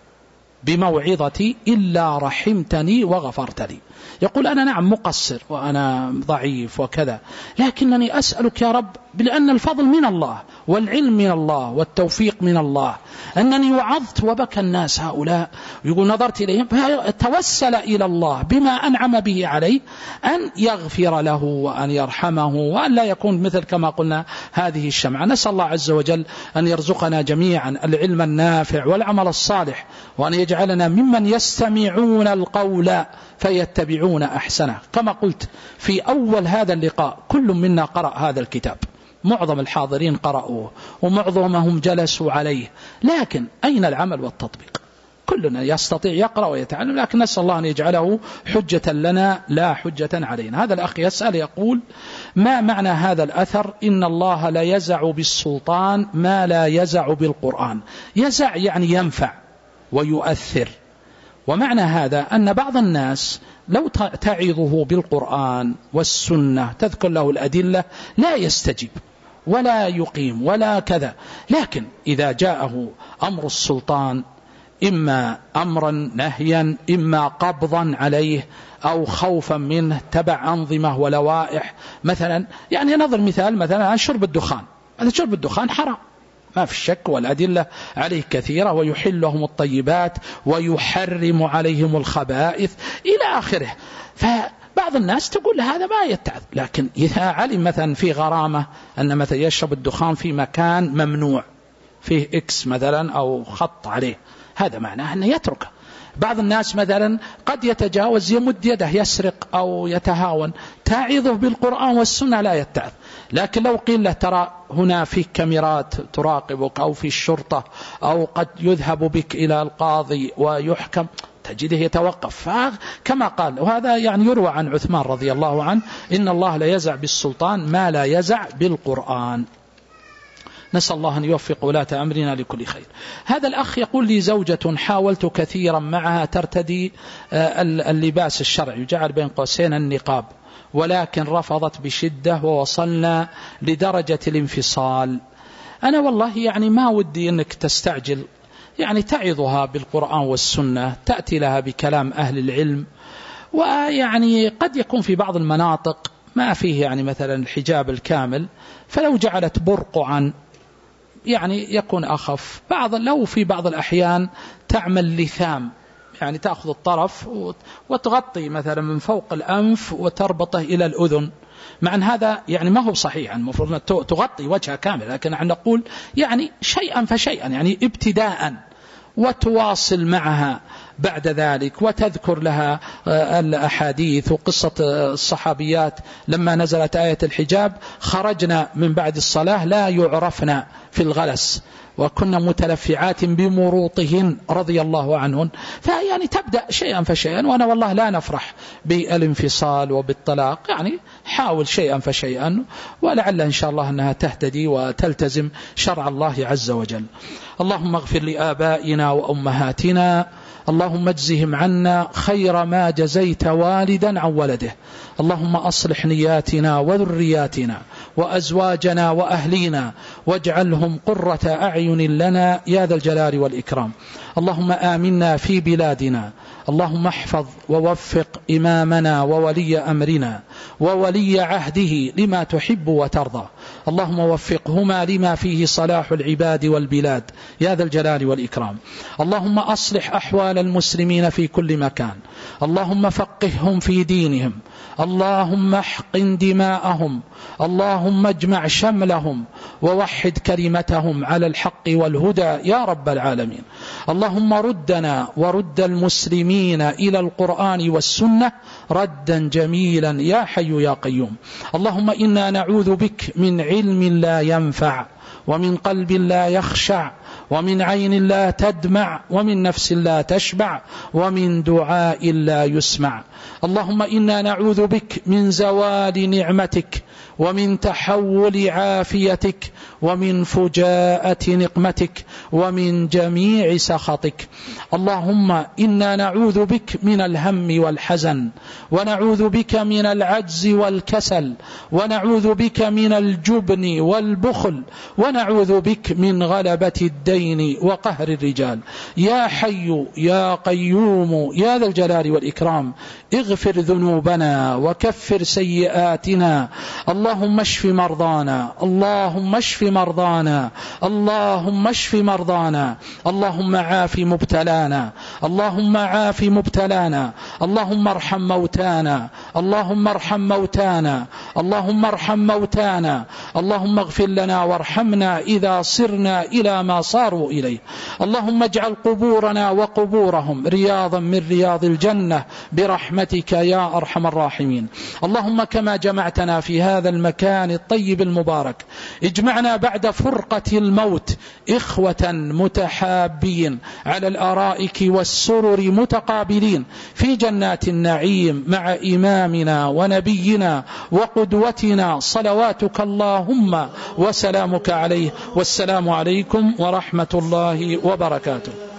بموعظتي إلا رحمتني وغفرت لي. يقول: أنا نعم مقصر وأنا ضعيف وكذا، لكنني أسألك يا رب لأن الفضل من الله والعلم من الله والتوفيق من الله، أنني وعظت وبكى الناس هؤلاء. يقول: نظرت إليهم فتوسل إلى الله بما أنعم به عليه أن يغفر له وأن يرحمه وأن لا يكون مثل كما قلنا هذه الشمعة. نسأل الله عز وجل أن يرزقنا جميعا العلم النافع والعمل الصالح، وأن يجعلنا ممن يستمعون القول فيتبعون أحسنه. كما قلت في أول هذا اللقاء، كل منا قرأ هذا الكتاب، معظم الحاضرين قرأوه ومعظمهم جلسوا عليه، لكن أين العمل والتطبيق؟ كلنا يستطيع يقرأ ويتعلم، لكن نسأل الله أن يجعله حجة لنا لا حجة علينا. هذا الأخ يسأل يقول: ما معنى هذا الأثر إن الله لا يزع بالسلطان ما لا يزع بالقرآن؟ يزع يعني ينفع ويؤثر، ومعنى هذا أن بعض الناس لو تعظه بالقرآن والسنة تذكر له الأدلة لا يستجيب ولا يقيم ولا كذا، لكن إذا جاءه أمر السلطان إما أمرا نهيا، إما قبضا عليه أو خوفا منه، تبع أنظمة ولوائح. مثلا يعني نضرب مثال مثلا عن شرب الدخان. هذا شرب الدخان حرام ما في شك، والأدلة عليه كثيرة، ويحل لهم الطيبات ويحرم عليهم الخبائث إلى آخره. فبعض الناس تقول هذا ما يتعذ، لكن إذا علم مثلا في غرامة أن مثلا يشرب الدخان في مكان ممنوع فيه إكس مثلا أو خط عليه، هذا معناه أنه يتركه. بعض الناس مثلا قد يتجاوز، يمد يده يسرق أو يتهاون، تعظه بالقرآن والسنة لا يتعظ. لكن لو قيل له ترى هنا في كاميرات تراقبك أو في الشرطة أو قد يذهب بك إلى القاضي ويحكم، تجده يتوقف. كما قال، وهذا يعني يروى عن عثمان رضي الله عنه: إن الله لا يزع بالسلطان ما لا يزع بالقرآن. نسأل الله أن يوفق ولاة أمرنا لكل خير. هذا الأخ يقول لي: زوجة حاولت كثيرا معها ترتدي اللباس الشرعي يجعل بين قوسين النقاب، ولكن رفضت بشدة ووصلنا لدرجة الانفصال. أنا والله يعني ما ودي أنك تستعجل، يعني تعظها بالقرآن والسنة، تأتي لها بكلام أهل العلم. ويعني قد يكون في بعض المناطق ما فيه يعني مثلا الحجاب الكامل، فلو جعلت برقعا يعني يكون أخف. لو في بعض الأحيان تعمل لثام، يعني تأخذ الطرف وتغطي مثلا من فوق الأنف وتربطه إلى الأذن، مع أن هذا يعني ما هو صحيح، المفروض أن تغطي وجهها كامل، لكن نحن نقول يعني شيئا فشيئا، يعني ابتداء، وتواصل معها بعد ذلك، وتذكر لها الأحاديث وقصة الصحابيات لما نزلت آية الحجاب خرجنا من بعد الصلاة لا يعرفن في الغلس وكنا متلفعات بمروطهن رضي الله عنهن. فيعني تبدأ شيئا فشيئا، وأنا والله لا نفرح بالانفصال وبالطلاق، يعني حاول شيئا فشيئا، ولعل إن شاء الله أنها تهتدي وتلتزم شرع الله عز وجل. اللهم اغفر لآبائنا وأمهاتنا، اللهم اجزهم عنا خير ما جزيت والدا عن ولده. اللهم أصلح نياتنا وذرياتنا وأزواجنا وأهلينا، واجعلهم قرة أعين لنا يا ذا الجلال والإكرام. اللهم آمنا في بلادنا، اللهم احفظ ووفق إمامنا وولي أمرنا وولي عهده لما تحب وترضى. اللهم وفقهما لما فيه صلاح العباد والبلاد يا ذا الجلال والإكرام. اللهم أصلح أحوال المسلمين في كل مكان، اللهم فقههم في دينهم، اللهم احقن دماءهم، اللهم اجمع شملهم ووحد كلمتهم على الحق والهدى يا رب العالمين. اللهم ردنا ورد المسلمين إلى القرآن والسنة ردا جميلا يا حي يا قيوم. اللهم إنا نعوذ بك من علم لا ينفع، ومن قلب لا يخشع، ومن عين لا تدمع، ومن نفس لا تشبع، ومن دعاء لا يسمع. اللهم إنا نعوذ بك من زوال نعمتك، ومن تحول عافيتك، ومن فجاءة نقمتك، ومن جميع سخطك. اللهم إنا نعوذ بك من الهم والحزن، ونعوذ بك من العجز والكسل، ونعوذ بك من الجبن والبخل، ونعوذ بك من غلبة الدين وقهر الرجال. يا حي يا قيوم يا ذا الجلال والإكرام، اغفر ذنوبنا وكفر سيئاتنا. اللهم اشف مرضانا، اللهم اشف مرضانا، اللهم اشف مرضانا. اللهم عاف مبتلانا، اللهم عاف مبتلانا. اللهم ارحم موتانا، اللهم ارحم موتانا، اللهم ارحم موتانا. اللهم اغفر لنا وارحمنا إذا صرنا إلى ما صاروا إليه. اللهم اجعل قبورنا وقبورهم رياضا من رياض الجنة برحمتك يا أرحم الراحمين. اللهم كما جمعتنا في هذا المكان الطيب المبارك، اجمعنا بعد فرقة الموت إخوة متحابين على الأرائك والسرر متقابلين في جنات النعيم مع إمامنا ونبينا وقدوتنا صلواتك اللهم وسلامك عليه. والسلام عليكم ورحمة الله وبركاته.